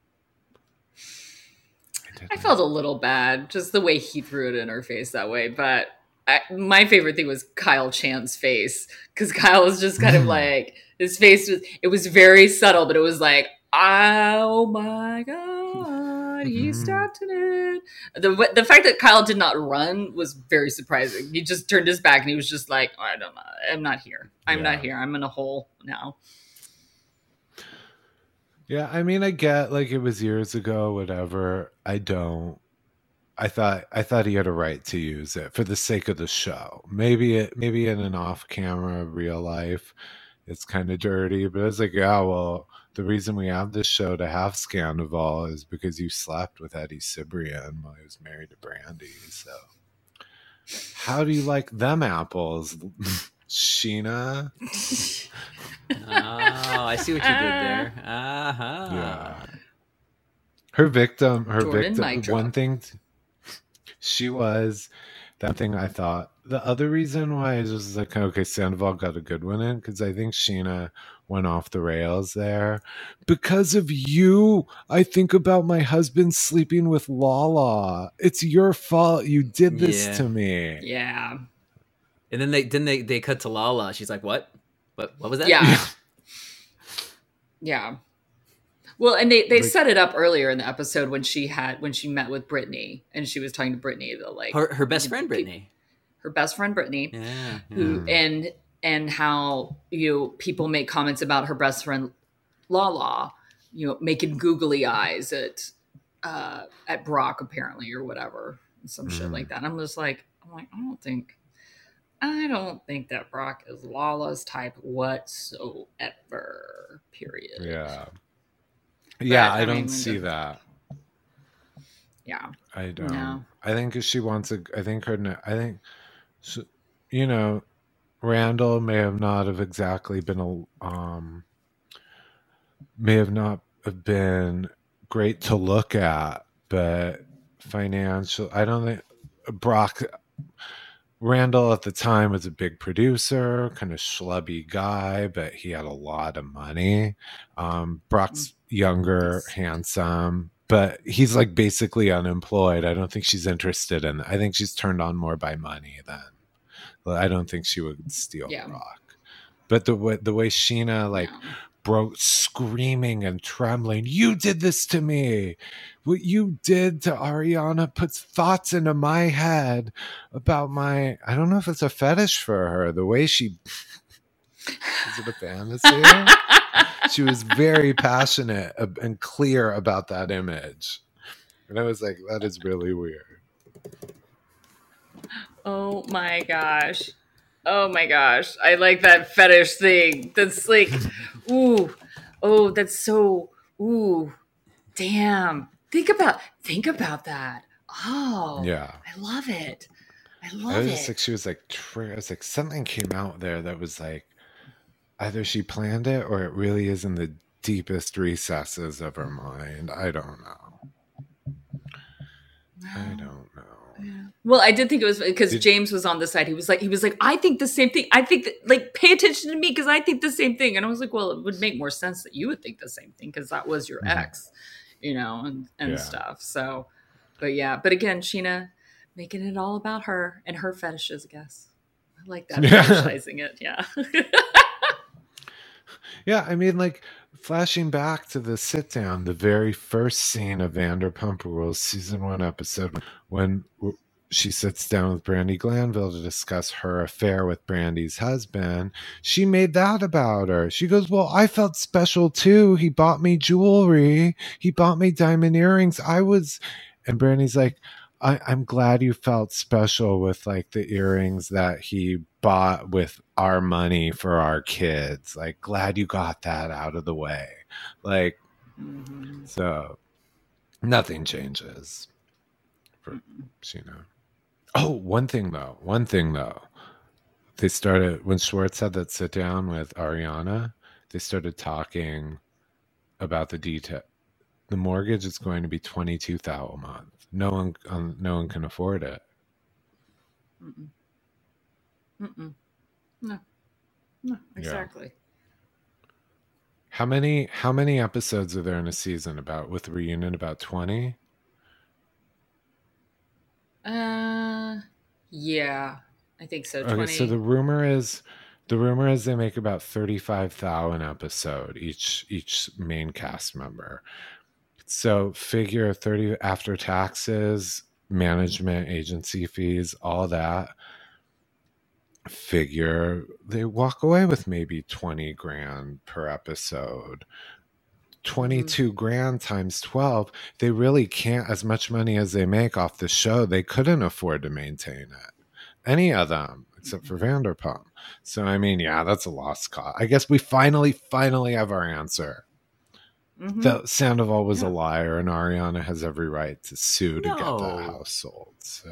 I, I felt a little bad, just the way he threw it in her face that way, but I, my favorite thing was Kyle Chan's face, because Kyle was just kind of like, his face was, it was very subtle, but it was like, oh my God, he stepped in it. The, the fact that Kyle did not run was very surprising. He just turned his back and he was just like, oh, I don't know, I'm not here. I'm yeah. not here. I'm in a hole now. Yeah, I mean, I get like it was years ago, whatever. I don't. I thought I thought he had a right to use it for the sake of the show. Maybe it maybe in an off-camera real life, it's kind of dirty. But it's like, yeah, well, the reason we have this show to have Scandoval is because you slept with Eddie Cibrian while he was married to Brandi. So, how do you like them apples, Sheena? Oh, I see what you did there. Uh-huh. Yeah. Her victim. Her Jordan victim. One thing. T- She was that thing I thought. The other reason why is just like, okay, Sandoval got a good one in, because I think Sheena went off the rails there. Because of you, I think about my husband sleeping with Lala. It's your fault. You did this yeah. to me. Yeah. And then they then they, they cut to Lala. She's like, what? What what was that? Yeah. Yeah. Well, and they, they like, set it up earlier in the episode when she had when she met with Brittany and she was talking to Brittany, the like her, her best friend Brittany, her best friend Brittany, yeah, who yeah. and and how you know, people make comments about her best friend Lala, you know, making googly eyes at uh, at Brock apparently or whatever, some mm. shit like that. And I'm just like, I'm like, I don't think, I don't think that Brock is Lala's type whatsoever. Period. Yeah. Yeah, I, I don't mean, see that. Yeah, I don't. No. I think if she wants a, I think her, I think, she, you know, Randall may have not have exactly been a, um, may have not have been great to look at, but financial. I don't think Brock. Randall at the time was a big producer, kind of schlubby guy, but he had a lot of money. Um, Brock's younger, handsome, but he's like basically unemployed. I don't think she's interested in I think she's turned on more by money than I don't think she would steal yeah. Brock. But the way the way Sheena like no. broke screaming and trembling, you did this to me. What you did to Ariana puts thoughts into my head about my, I don't know if it's a fetish for her. The way she, is it a fantasy? She was very passionate and clear about that image. And I was like, that is really weird. Oh my gosh. Oh my gosh. I like that fetish thing. That's like, ooh. Oh, that's so, ooh. Damn. Think about, think about that. Oh. Yeah. I love it. I I love was it. just like, she was like, tri- I was like, something came out there that was like, either she planned it or it really is in the deepest recesses of her mind. I don't know. I don't know. Well, I did think it was because Did- James was on the side. He was like, he was like, I think the same thing. I think that, like, pay attention to me because I think the same thing. And I was like, well, it would make more sense that you would think the same thing because that was your Mhm. ex, you know, and and Yeah. stuff. So, but yeah, but again, Sheena making it all about her and her fetishes. I guess I like that, Yeah. fetishizing it. Yeah. Yeah, I mean, like, flashing back to the sit down, the very first scene of Vanderpump Rules season one episode, when w- she sits down with Brandy Glanville to discuss her affair with Brandy's husband, she made that about her. She goes, well, I felt special too. He bought me jewelry. He bought me diamond earrings. I was, and Brandy's like, I, I'm glad you felt special with like the earrings that he bought with our money for our kids. Like, glad you got that out of the way. Like, Mhm. so nothing changes for Sheena. Oh, one thing though, one thing though. They started, when Schwartz had that sit down with Ariana, they started talking about the detail. The mortgage is going to be twenty-two thousand dollars a month. No one, um, no one can afford it. Mm-mm. Mm-mm. No. No. Exactly. How many how many episodes are there in a season? About with reunion, about twenty. Uh, yeah, I think so. Okay, twenty. so the rumor is, the rumor is they make about thirty-five thousand an episode each each main cast member. So figure thirty after taxes, management, agency fees, all that. Figure they walk away with maybe twenty grand per episode. twenty-two mm-hmm. grand times twelve. They really can't, as much money as they make off the show, they couldn't afford to maintain it. Any of them, except for Vanderpump. So, I mean, yeah, that's a lost cause. I guess we finally, finally have our answer. Mm-hmm. That Sandoval was yeah. a liar, and Ariana has every right to sue to no. get that house sold. So.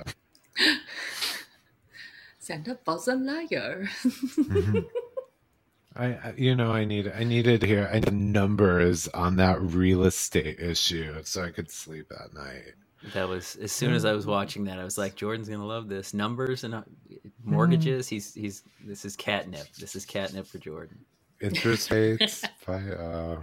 Sandoval's a liar. mm-hmm. I, you know, I need, I needed to hear I need numbers on that real estate issue so I could sleep at night. That was, as soon as I was watching that, I was like, Jordan's gonna love this. Numbers and uh, mortgages. He's, he's. This is catnip. This is catnip for Jordan. Interest rates. by, uh...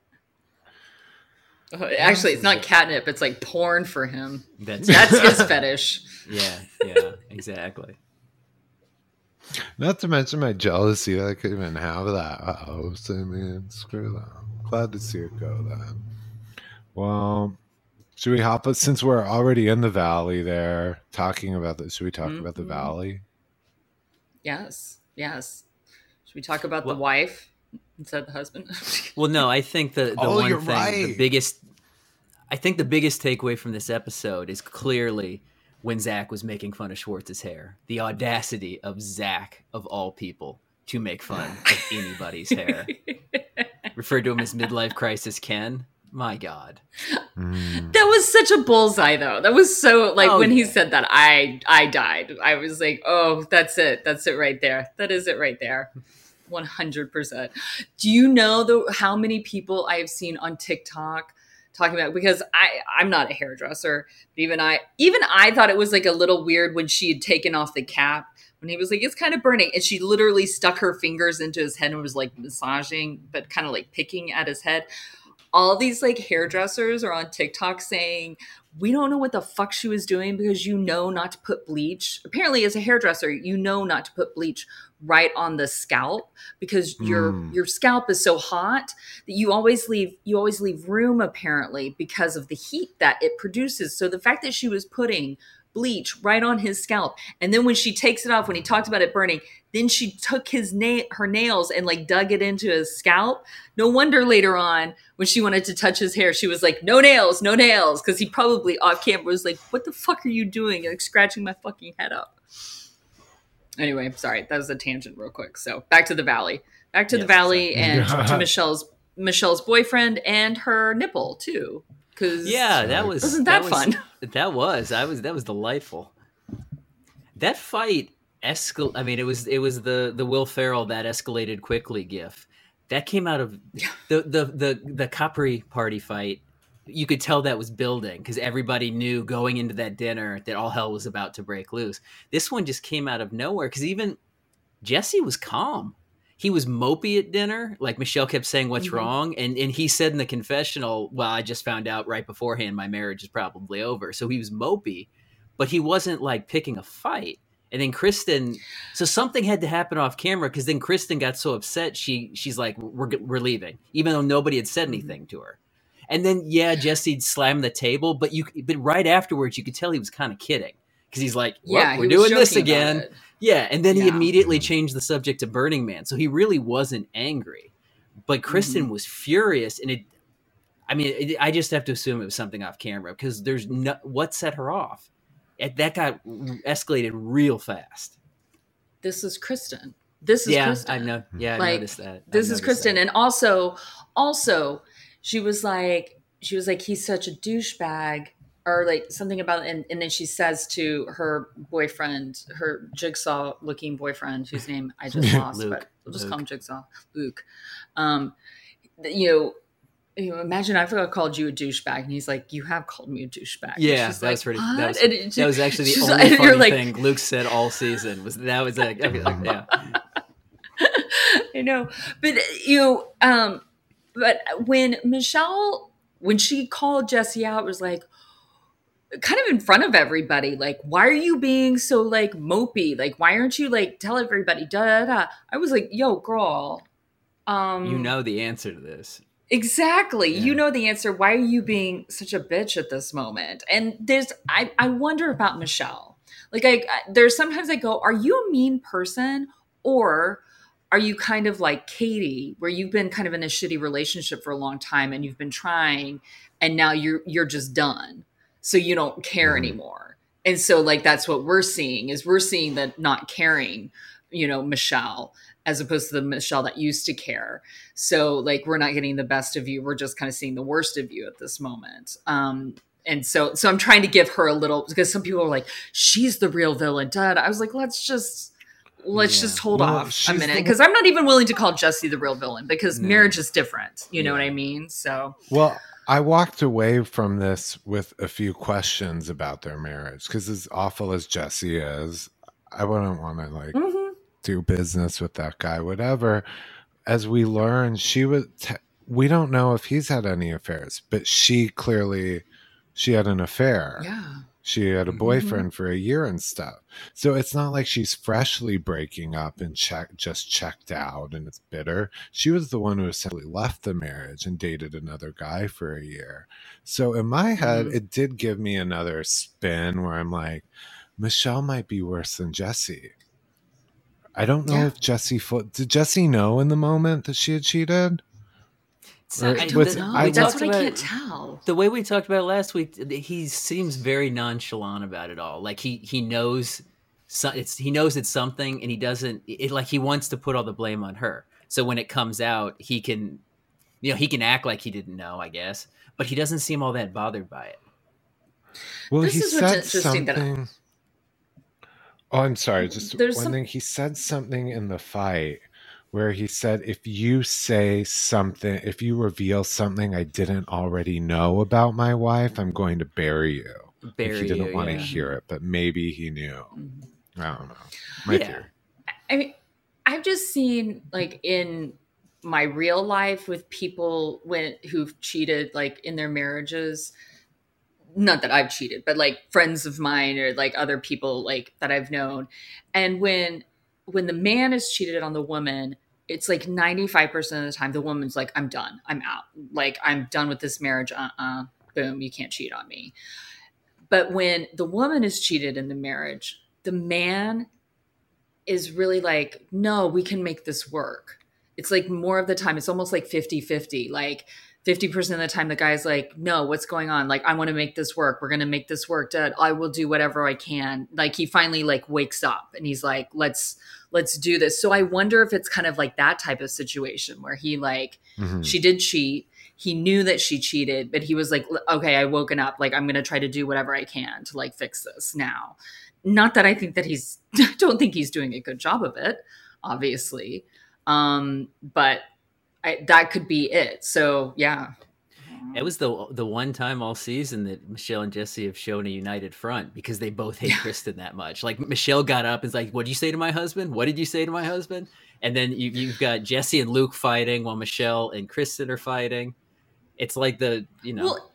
Actually, it's not catnip. It's like porn for him. That's that's his fetish. Yeah, yeah, exactly. Not to mention my jealousy that I could even have that house. I mean, screw that. Glad to see it go then. Well, should we hop up, since we're already in the valley there, talking about this, should we talk mm-hmm. about the valley? Yes, yes. Should we talk about well, the wife instead of the husband? Well, no, I think the, the oh, one you're thing, right. the biggest, I think the biggest takeaway from this episode is clearly when Zach was making fun of Schwartz's hair. The audacity of Zach, of all people, to make fun of anybody's hair. Referred to him as midlife crisis Ken. My God. Mm. That was such a bullseye, though. That was so, like, oh, when yeah. he said that, I I died. I was like, oh, that's it. That's it right there. That is it right there. one hundred percent. Do you know the, how many people I have seen on TikTok talking about, because I, I'm not a hairdresser, but even I, even I thought it was like a little weird when she had taken off the cap, when he was like, it's kind of burning. And she literally stuck her fingers into his head and was like massaging, but kind of like picking at his head. All these like hairdressers are on TikTok saying, we don't know what the fuck she was doing because you know not to put bleach. Apparently as a hairdresser, you know not to put bleach right on the scalp because your mm. your scalp is so hot that you always leave you always leave room apparently because of the heat that it produces. So the fact that she was putting bleach right on his scalp. And then when she takes it off, when he talked about it burning, then she took his na- her nails and like dug it into his scalp. No wonder later on when she wanted to touch his hair, she was like, no nails, no nails. Because he probably off camera was like, what the fuck are you doing? You're like scratching my fucking head up. Anyway, sorry, that was a tangent real quick. So back to the valley. Back to yes, the valley and to Michelle's Michelle's boyfriend and her nipple too. Cause yeah, that was wasn't that, that fun? Was, that was I was that was delightful. That fight escal. I mean, it was it was the the Will Ferrell that escalated quickly gif that came out of the the the the Capri party fight. You could tell that was building because everybody knew going into that dinner that all hell was about to break loose. This one just came out of nowhere because even Jesse was calm. He was mopey at dinner. Like Michelle kept saying, what's mm-hmm. wrong? And and he said in the confessional, well, I just found out right beforehand my marriage is probably over. So he was mopey, but he wasn't like picking a fight. And then Kristen, so something had to happen off camera because then Kristen got so upset. She she's like, we're, we're leaving, even though nobody had said anything to her. And then, yeah, Jesse slammed the table, but you, but right afterwards, you could tell he was kind of kidding because he's like, well, yeah, we're doing this again. Yeah. And then yeah. he immediately changed the subject to Burning Man. So he really wasn't angry, but Kristen mm-hmm. was furious. And it, I mean, it, I just have to assume it was something off camera because there's no, what set her off. It, that got escalated real fast. This is Kristen. This is yeah, Kristen. I know. Yeah, I like, noticed that. This I is Kristen. That. And also, also, she was like, she was like, he's such a douchebag, or like something about, and, and then she says to her boyfriend, her Jigsaw looking boyfriend, whose name I just lost, Luke. but we'll just Luke. call him Jigsaw, Luke. Um, you know, you know, imagine I forgot called you a douchebag, and he's like, you have called me a douchebag. Yeah, that like, was pretty. What? That was, it, that was actually the only funny like, thing Luke said all season. Was that was like, okay, like yeah. I know, but you know, um, but when Michelle. When she called Jesse out, it was like, kind of in front of everybody, like, why are you being so like mopey? Like, why aren't you like, tell everybody, da da da. I was like, yo, girl. Um, you know the answer to this. Exactly. Yeah. You know the answer. Why are you being such a bitch at this moment? And there's, I, I wonder about Michelle. Like, I, I there's sometimes I go, are you a mean person? Or are you kind of like Katie, where you've been kind of in a shitty relationship for a long time and you've been trying and now you're you're just done. So you don't care mm-hmm. anymore. And so like that's what we're seeing is we're seeing that not caring, you know, Michelle, as opposed to the Michelle that used to care. So like we're not getting the best of you. We're just kind of seeing the worst of you at this moment. Um And so, so I'm trying to give her a little, because some people are like, she's the real villain. Dad, I was like, let's just, let's yeah. just hold well, off a minute. Because the... I'm not even willing to call Jesse the real villain because no. marriage is different. You yeah. know what I mean? So, well, I walked away from this with a few questions about their marriage because as awful as Jesse is, I wouldn't want to like mm-hmm. do business with that guy, whatever. As we learned, she was, t- we don't know if he's had any affairs, but she clearly, she had an affair. Yeah. She had a boyfriend mm-hmm. for a year and stuff. So it's not like she's freshly breaking up and check, just checked out and it's bitter. She was the one who essentially left the marriage and dated another guy for a year. So in my head, mm-hmm. it did give me another spin where I'm like, Michelle might be worse than Jesse. I don't know yeah. if Jesse... Fo- did Jesse know in the moment that she had cheated? So I don't know. I, that's what I can't tell. The way we talked about it last week, he seems very nonchalant about it all. Like he he knows so, it's he knows it's something, and he doesn't. It like he wants to put all the blame on her. So when it comes out, he can, you know, he can act like he didn't know, I guess, but he doesn't seem all that bothered by it. Well, this he said something. That I... Oh, I'm sorry. Just There's one some... thing. He said something in the fight where he said, if you say something, if you reveal something I didn't already know about my wife, I'm going to bury you. Bury like he didn't you, want yeah. to hear it, but maybe he knew. Mm-hmm. I don't know. My yeah. theory. I mean, I've just seen like in my real life with people when who've cheated like in their marriages, not that I've cheated, but like friends of mine or like other people like that I've known. And when when the man is cheated on the woman, it's like ninety-five percent of the time, the woman's like, I'm done. I'm out. Like, I'm done with this marriage. Uh-uh. Boom. You can't cheat on me. But when the woman is cheated in the marriage, the man is really like, no, we can make this work. It's like more of the time, it's almost like fifty-fifty. Like fifty percent of the time, the guy's like, no, what's going on? Like, I want to make this work. We're going to make this work. Dad, I will do whatever I can. Like he finally like wakes up and he's like, let's, let's do this. So I wonder if it's kind of like that type of situation where he like, mm-hmm. she did cheat. He knew that she cheated, but he was like, okay, I woken up. Like, I'm going to try to do whatever I can to like fix this now. Not that I think that he's, I don't think he's doing a good job of it, obviously. Um, but I, that could be it. So yeah. It was the the one time all season that Michelle and Jesse have shown a united front because they both hate yeah. Kristen that much. Like Michelle got up and was like, what did you say to my husband? What did you say to my husband? And then you, you've got Jesse and Luke fighting while Michelle and Kristen are fighting. It's like the, you know. Well,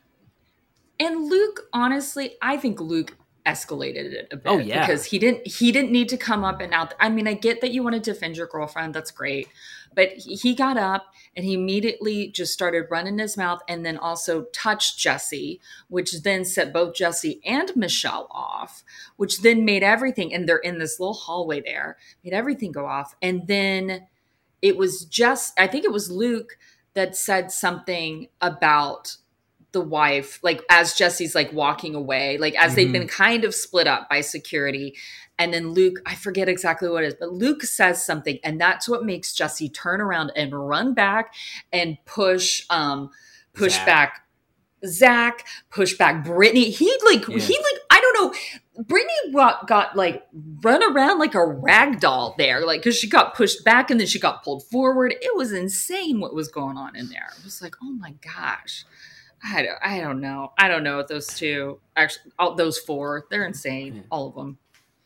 and Luke, honestly, I think Luke escalated it a bit. Oh, yeah. Because he didn't he didn't need to come up and out. I mean, I get that you want to defend your girlfriend. That's great. But he got up and he immediately just started running his mouth and then also touched Jesse, which then set both Jesse and Michelle off, which then made everything, and they're in this little hallway there, made everything go off. And then it was just, I think it was Luke that said something about the wife, like as Jesse's like walking away, like as mm-hmm. they've been kind of split up by security. And then Luke, I forget exactly what it is, but Luke says something, and that's what makes Jesse turn around and run back and push, um, push Zach. back Zach, push back Brittany. He like, yeah. he like, I don't know. Brittany got, got like run around like a rag doll there, like because she got pushed back and then she got pulled forward. It was insane what was going on in there. It was like, oh my gosh. I don't, I don't know. I don't know what those two, actually, all, those four, they're insane, yeah. all of them.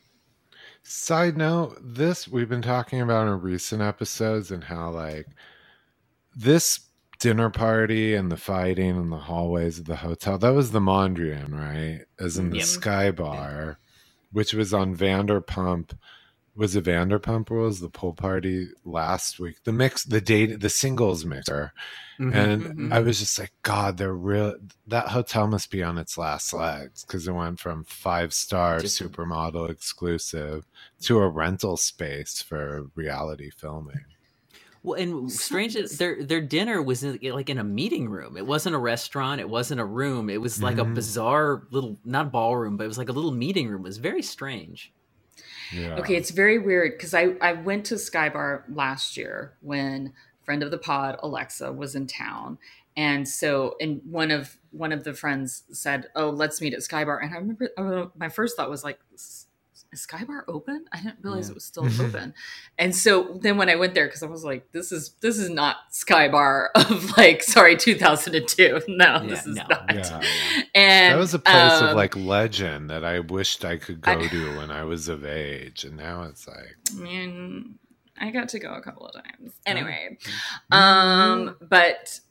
Side note, this we've been talking about in recent episodes and how like this dinner party and the fighting in the hallways of the hotel, that was the Mondrian, right? As in the yep. Sky Bar, which was on Vanderpump. Was it Vanderpump Rules, the pool party last week? The mix, the date, the singles mixer. Mm-hmm, and mm-hmm. I was just like, God, they're real. That hotel must be on its last legs because it went from five star just supermodel exclusive to a rental space for reality filming. Well, and strange, their their dinner was in, like in a meeting room. It wasn't a restaurant. It wasn't a room. It was like mm-hmm. a bizarre little, not ballroom, but it was like a little meeting room. It was very strange. Yeah. Okay, it's very weird because I, I went to Sky Bar last year when friend of the pod, Alexa, was in town. And so, and one of one of the friends said, oh, let's meet at Sky Bar. And I remember uh, my first thought was like, is Sky Bar open? I didn't realize yeah. it was still open. And so then when I went there, because I was like, this is this is not Sky Bar of like, sorry, two thousand two. No, yeah, this is no. not. Yeah. And that was a place um, of like legend that I wished I could go I, to when I was of age. And now it's like, I mean, I got to go a couple of times. Anyway, mm-hmm. um, but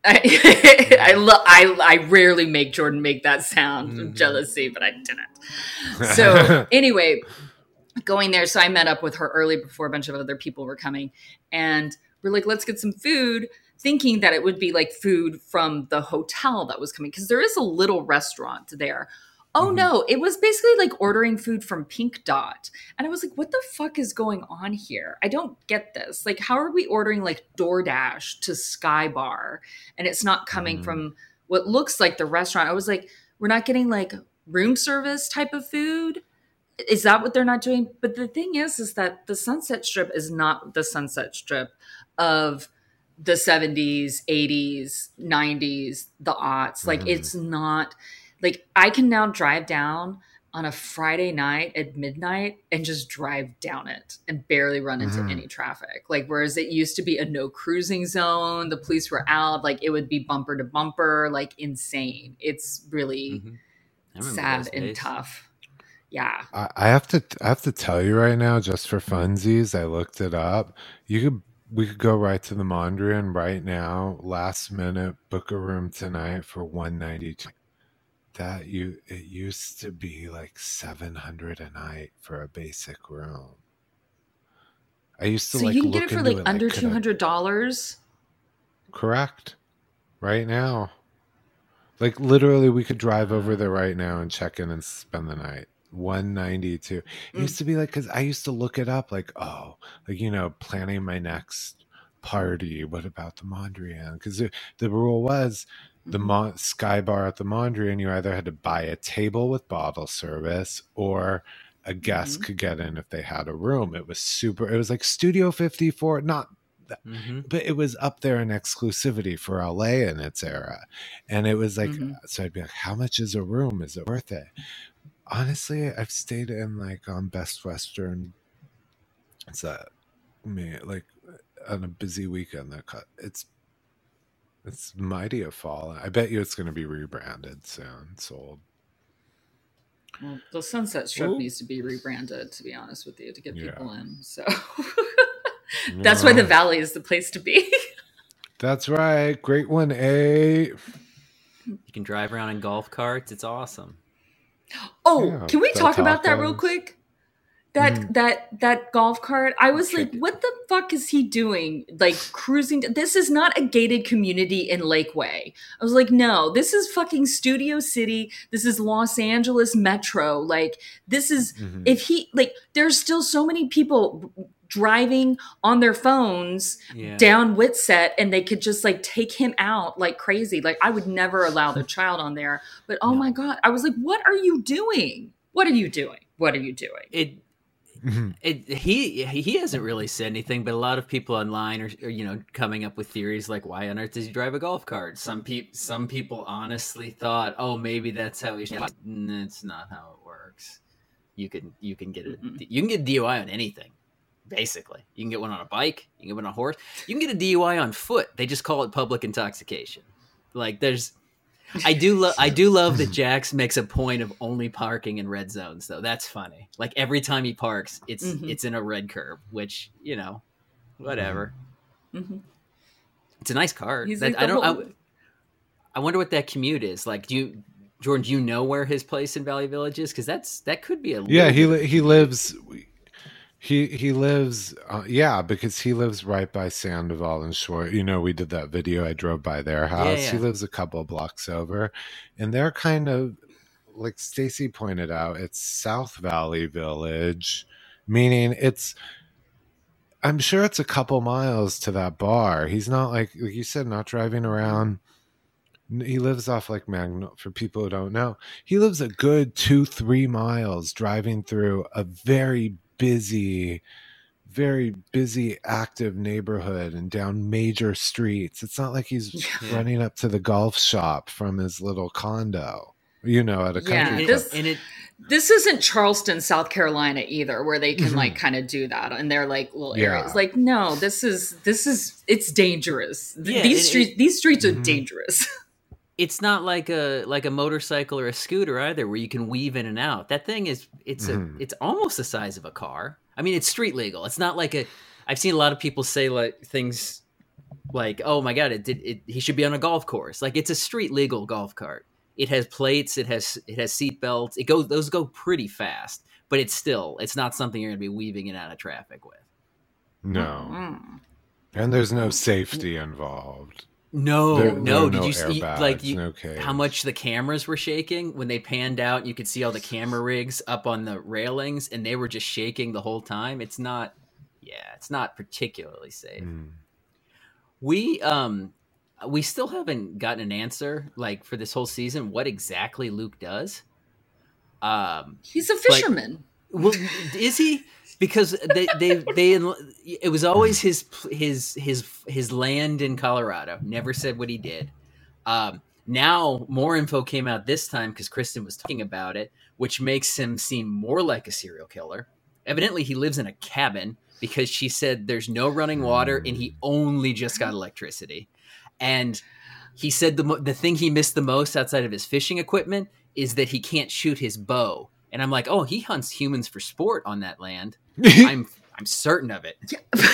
I I, lo- I I rarely make Jordan make that sound mm-hmm. of jealousy, but I didn't. So anyway, going there, so I met up with her early before a bunch of other people were coming, and we're like, let's get some food, thinking that it would be like food from the hotel that was coming, because there is a little restaurant there. Oh, mm-hmm. no, it was basically like ordering food from Pink Dot. And I was like, what the fuck is going on here? I don't get this. Like, how are we ordering like DoorDash to Sky Bar and it's not coming mm-hmm. from what looks like the restaurant? I was like, we're not getting like room service type of food? Is that what they're not doing? But the thing is, is that the Sunset Strip is not the Sunset Strip of the seventies, eighties, nineties, the aughts. Like, mm-hmm. it's not... Like, I can now drive down on a Friday night at midnight and just drive down it and barely run into mm-hmm. any traffic. Like, whereas it used to be a no cruising zone, the police were out, like it would be bumper to bumper, like insane. It's really mm-hmm. sad and tough. Yeah. I, I have to, I have to tell you right now, just for funsies, I looked it up. You could, we could go right to the Mondrian right now, last minute, book a room tonight for one ninety-two. That you it used to be like seven hundred a night for a basic room. I used to so like you can look get it for into like it, under two hundred dollars. Correct, right now. Like literally, we could drive over there right now and check in and spend the night. one ninety-two. It Mm. used to be like, because I used to look it up, like, oh, like, you know, planning my next party. What about the Mondrian? Because the, the rule was the Mon- Sky Bar at the Mondrian, you either had to buy a table with bottle service or a guest Mm-hmm. could get in if they had a room. It was super, it was like Studio fifty-four, not Mm-hmm. but it was up there in exclusivity for L A in its era. And it was like, Mm-hmm. so I'd be like, how much is a room? Is it worth it? Honestly, I've stayed in like on Best Western. It's a, me like on a busy weekend that cut. It's, it's mighty a fall. I bet you it's going to be rebranded soon, sold. Well, the Sunset Strip Ooh. needs to be rebranded, to be honest with you, to get Yeah. people in. So that's why the Valley is the place to be. That's right. Great one, A. You can drive around in golf carts. It's awesome. Oh, Yeah, can we sell talk about that real tacos. quick? That Mhm. that that golf cart. I was like, Chicken. what the fuck is he doing? Like cruising. This is not a gated community in Lakeway. I was like, no, this is fucking Studio City. This is Los Angeles Metro. Like this is Mhm. if he like. There's still so many people driving on their phones Yeah. down Whitset, and they could just like take him out like crazy. Like I would never allow their child on there. But oh No. my god, I was like, what are you doing? What are you doing? What are you doing? It Mhm. It, he he hasn't really said anything, but a lot of people online are, are you know coming up with theories like, why on earth does he drive a golf cart? Some people some people honestly thought, oh, maybe that's how he should. That's not how it works. You can you can get a Mm-mm. you can get a D U I on anything, basically. You can get one on a bike. You can get one on a horse. You can get a D U I on foot. They just call it public intoxication. Like there's. I do love I do love that Jax makes a point of only parking in red zones though. That's funny. Like every time he parks, it's Mhm. it's in a red curb, which, you know, whatever. Mhm. It's a nice cart. He's That- like I the don't whole- I, I wonder what that commute is. Like do you Jordan, do you know where his place in Valley Village is? Cuz that's that could be a Yeah, little he bit li- of a he commute. lives he he lives uh, yeah, because he lives right by Sandoval and Shore. You know, we did that video. I drove by their house. Yeah, He yeah. lives a couple of blocks over, and they're kind of like Stacy pointed out. It's South Valley Village, meaning it's. I'm sure it's a couple miles to that bar. He's not like like you said, not driving around. He lives off like Magno. For people who don't know, he lives a good two, three miles driving through a very busy, very busy, active neighborhood and down major streets. It's not like he's Yeah. running up to the golf shop from his little condo, you know, at a Yeah, country And, club. this- and it This isn't Charleston, South Carolina either, where they can Mhm. like kind of do that in their like little Yeah. areas. Like, no, this is this is it's dangerous. Th- Yeah, these it- streets these streets are Mhm. dangerous. it's not like a like a motorcycle or a scooter either where you can weave in and out. That thing is it's Mhm. a it's almost the size of a car. I mean, it's street legal. It's not like a I've seen a lot of people say like things like, "Oh my god, it did it he should be on a golf course." Like it's a street legal golf cart. It has plates, it has it has seat belts. It goes those go pretty fast, but it's still it's not something you're going to be weaving in and out of traffic with. No, Mm. and there's no safety involved. No, There- there no. are Did no you see airbags, like you, no cage. how much the cameras were shaking when they panned out? You could see all the camera rigs up on the railings, and they were just shaking the whole time. It's not, yeah, it's not particularly safe. Mm. We um, we still haven't gotten an answer like for this whole season what exactly Luke does. Um, He's a fisherman. well, is he? Because they they they it was always his his his his land in Colorado. Never said what he did. Um, now more info came out this time because Kristen was talking about it, which makes him seem more like a serial killer. Evidently, he lives in a cabin because she said there's no running water and he only just got electricity. And he said the mo- the thing he missed the most outside of his fishing equipment is that he can't shoot his bow. And I'm like, oh, he hunts humans for sport on that land. I'm I'm certain of it.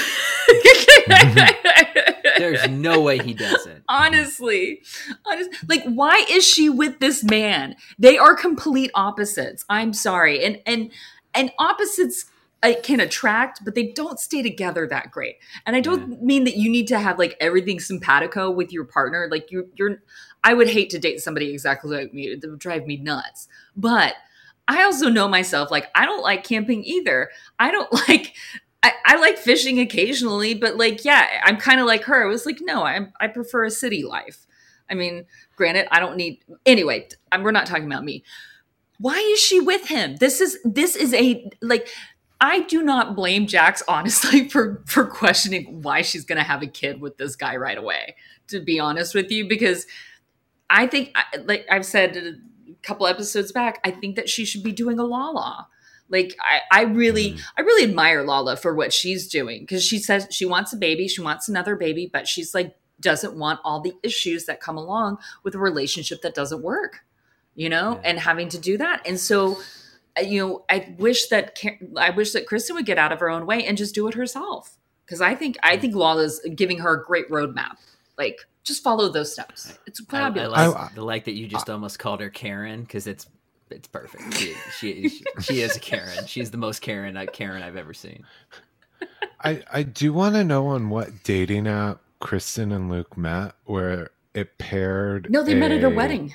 There's no way he doesn't. Honestly, honest, like, why is she with this man? They are complete opposites. I'm sorry, and and and opposites uh, can attract, but they don't stay together that great. And I don't mean that you need to have like everything simpatico with your partner. Like you, you're, I would hate to date somebody exactly like me. It would drive me nuts. But I also know myself, like, I don't like camping either. I don't like, I, I like fishing occasionally, but like, yeah, I'm kind of like her. I was like, no, I I prefer a city life. I mean, granted, I don't need, anyway, I'm, we're not talking about me. Why is she with him? This is, this is a, like, I do not blame Jax, honestly, for, for questioning why she's going to have a kid with this guy right away, to be honest with you, because I think, like I've said a couple episodes back, I think that she should be doing a Lala. Like, I, I really, mm. I really admire Lala for what she's doing, because she says she wants a baby, she wants another baby, but she's like, doesn't want all the issues that come along with a relationship that doesn't work, you know, yeah. and having to do that. And so, you know, I wish that I wish that Kristen would get out of her own way and just do it herself. Because I think I think Lala's giving her a great roadmap. Like, just follow those steps. It's fabulous. I, I like, I like that you just almost called her Karen, because it's it's perfect. She, she she she is a Karen. She's the most Karen Karen I've ever seen. I I do want to know on what dating app Kristen and Luke met, where it paired. No, they a... met at a wedding.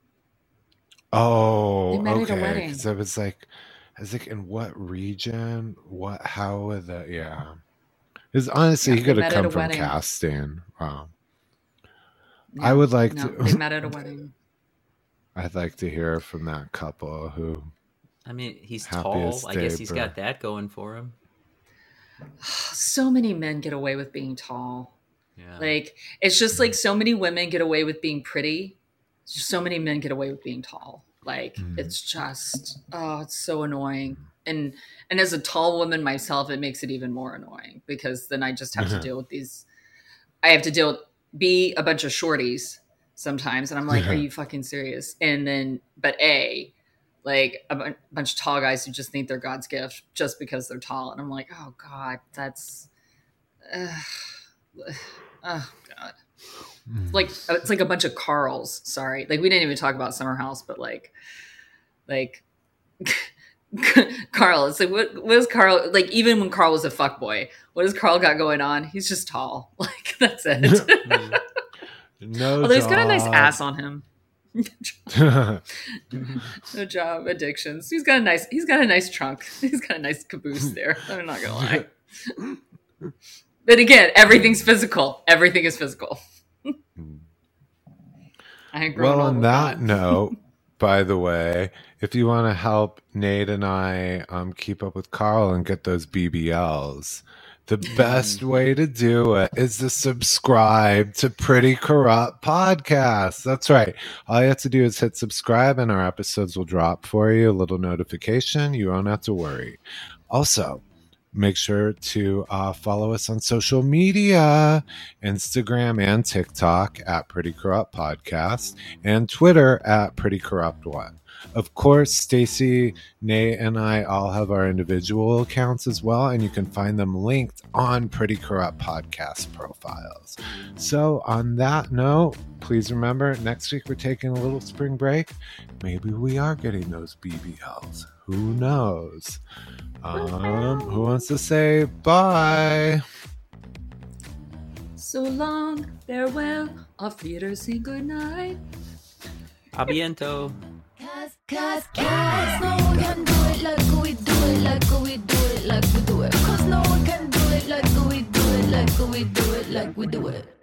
Oh, they met okay. At a wedding. So I was like, I was like, in what region? What? How would that? Yeah, because honestly, yeah, he could have come from wedding. casting. Wow. No, I would like no, to. They met at a wedding. I'd like to hear from that couple who. I mean, he's tall. I guess he's bro. got that going for him. So many men get away with being tall. Yeah. Like, it's just like so many women get away with being pretty. So many men get away with being tall. Like, mm. it's just, oh, it's so annoying. And and as a tall woman myself, it makes it even more annoying, because then I just have to deal with these. I have to deal with be a bunch of shorties sometimes. And I'm like, are you fucking serious? And then, but A, like a b- bunch of tall guys who just think they're God's gift just because they're tall. And I'm like, oh God, that's, uh, oh God. It's like, it's like a bunch of Carls. Sorry. Like, we didn't even talk about Summer House, but like, like Carl, it's like, what, what is Carl? Like, even when Carl was a fuckboy, what does Carl got going on? He's just tall. Like, that's it. No Although he's job. got a nice ass on him. No job, addictions. He's got a nice, he's got a nice trunk. He's got a nice caboose there. I'm not gonna lie. But again, everything's physical. Everything is physical. I ain't well, on that, that note, by the way, if you want to help Nate and I um, keep up with Carl and get those B B Ls, the best way to do it is to subscribe to Pretty Corrupt Podcast. That's right. All you have to do is hit subscribe and our episodes will drop for you. A little notification. You won't have to worry. Also, make sure to uh, follow us on social media, Instagram and TikTok at Pretty Corrupt Podcast, and Twitter at Pretty Corrupt One. Of course, Stacy, Nate, and I all have our individual accounts as well, and you can find them linked on Pretty Corrupt Podcast profiles. So on that note, please remember, next week we're taking a little spring break. Maybe we are getting those B B Ls. Who knows? Um, who wants to say bye? So long, farewell, auf Wiedersehen, good night. Abiento. Cause, cause, cause no one can do it like we do it, like we do it, like we do it. Cause no one can do it like we do it, like we do it, like we do it.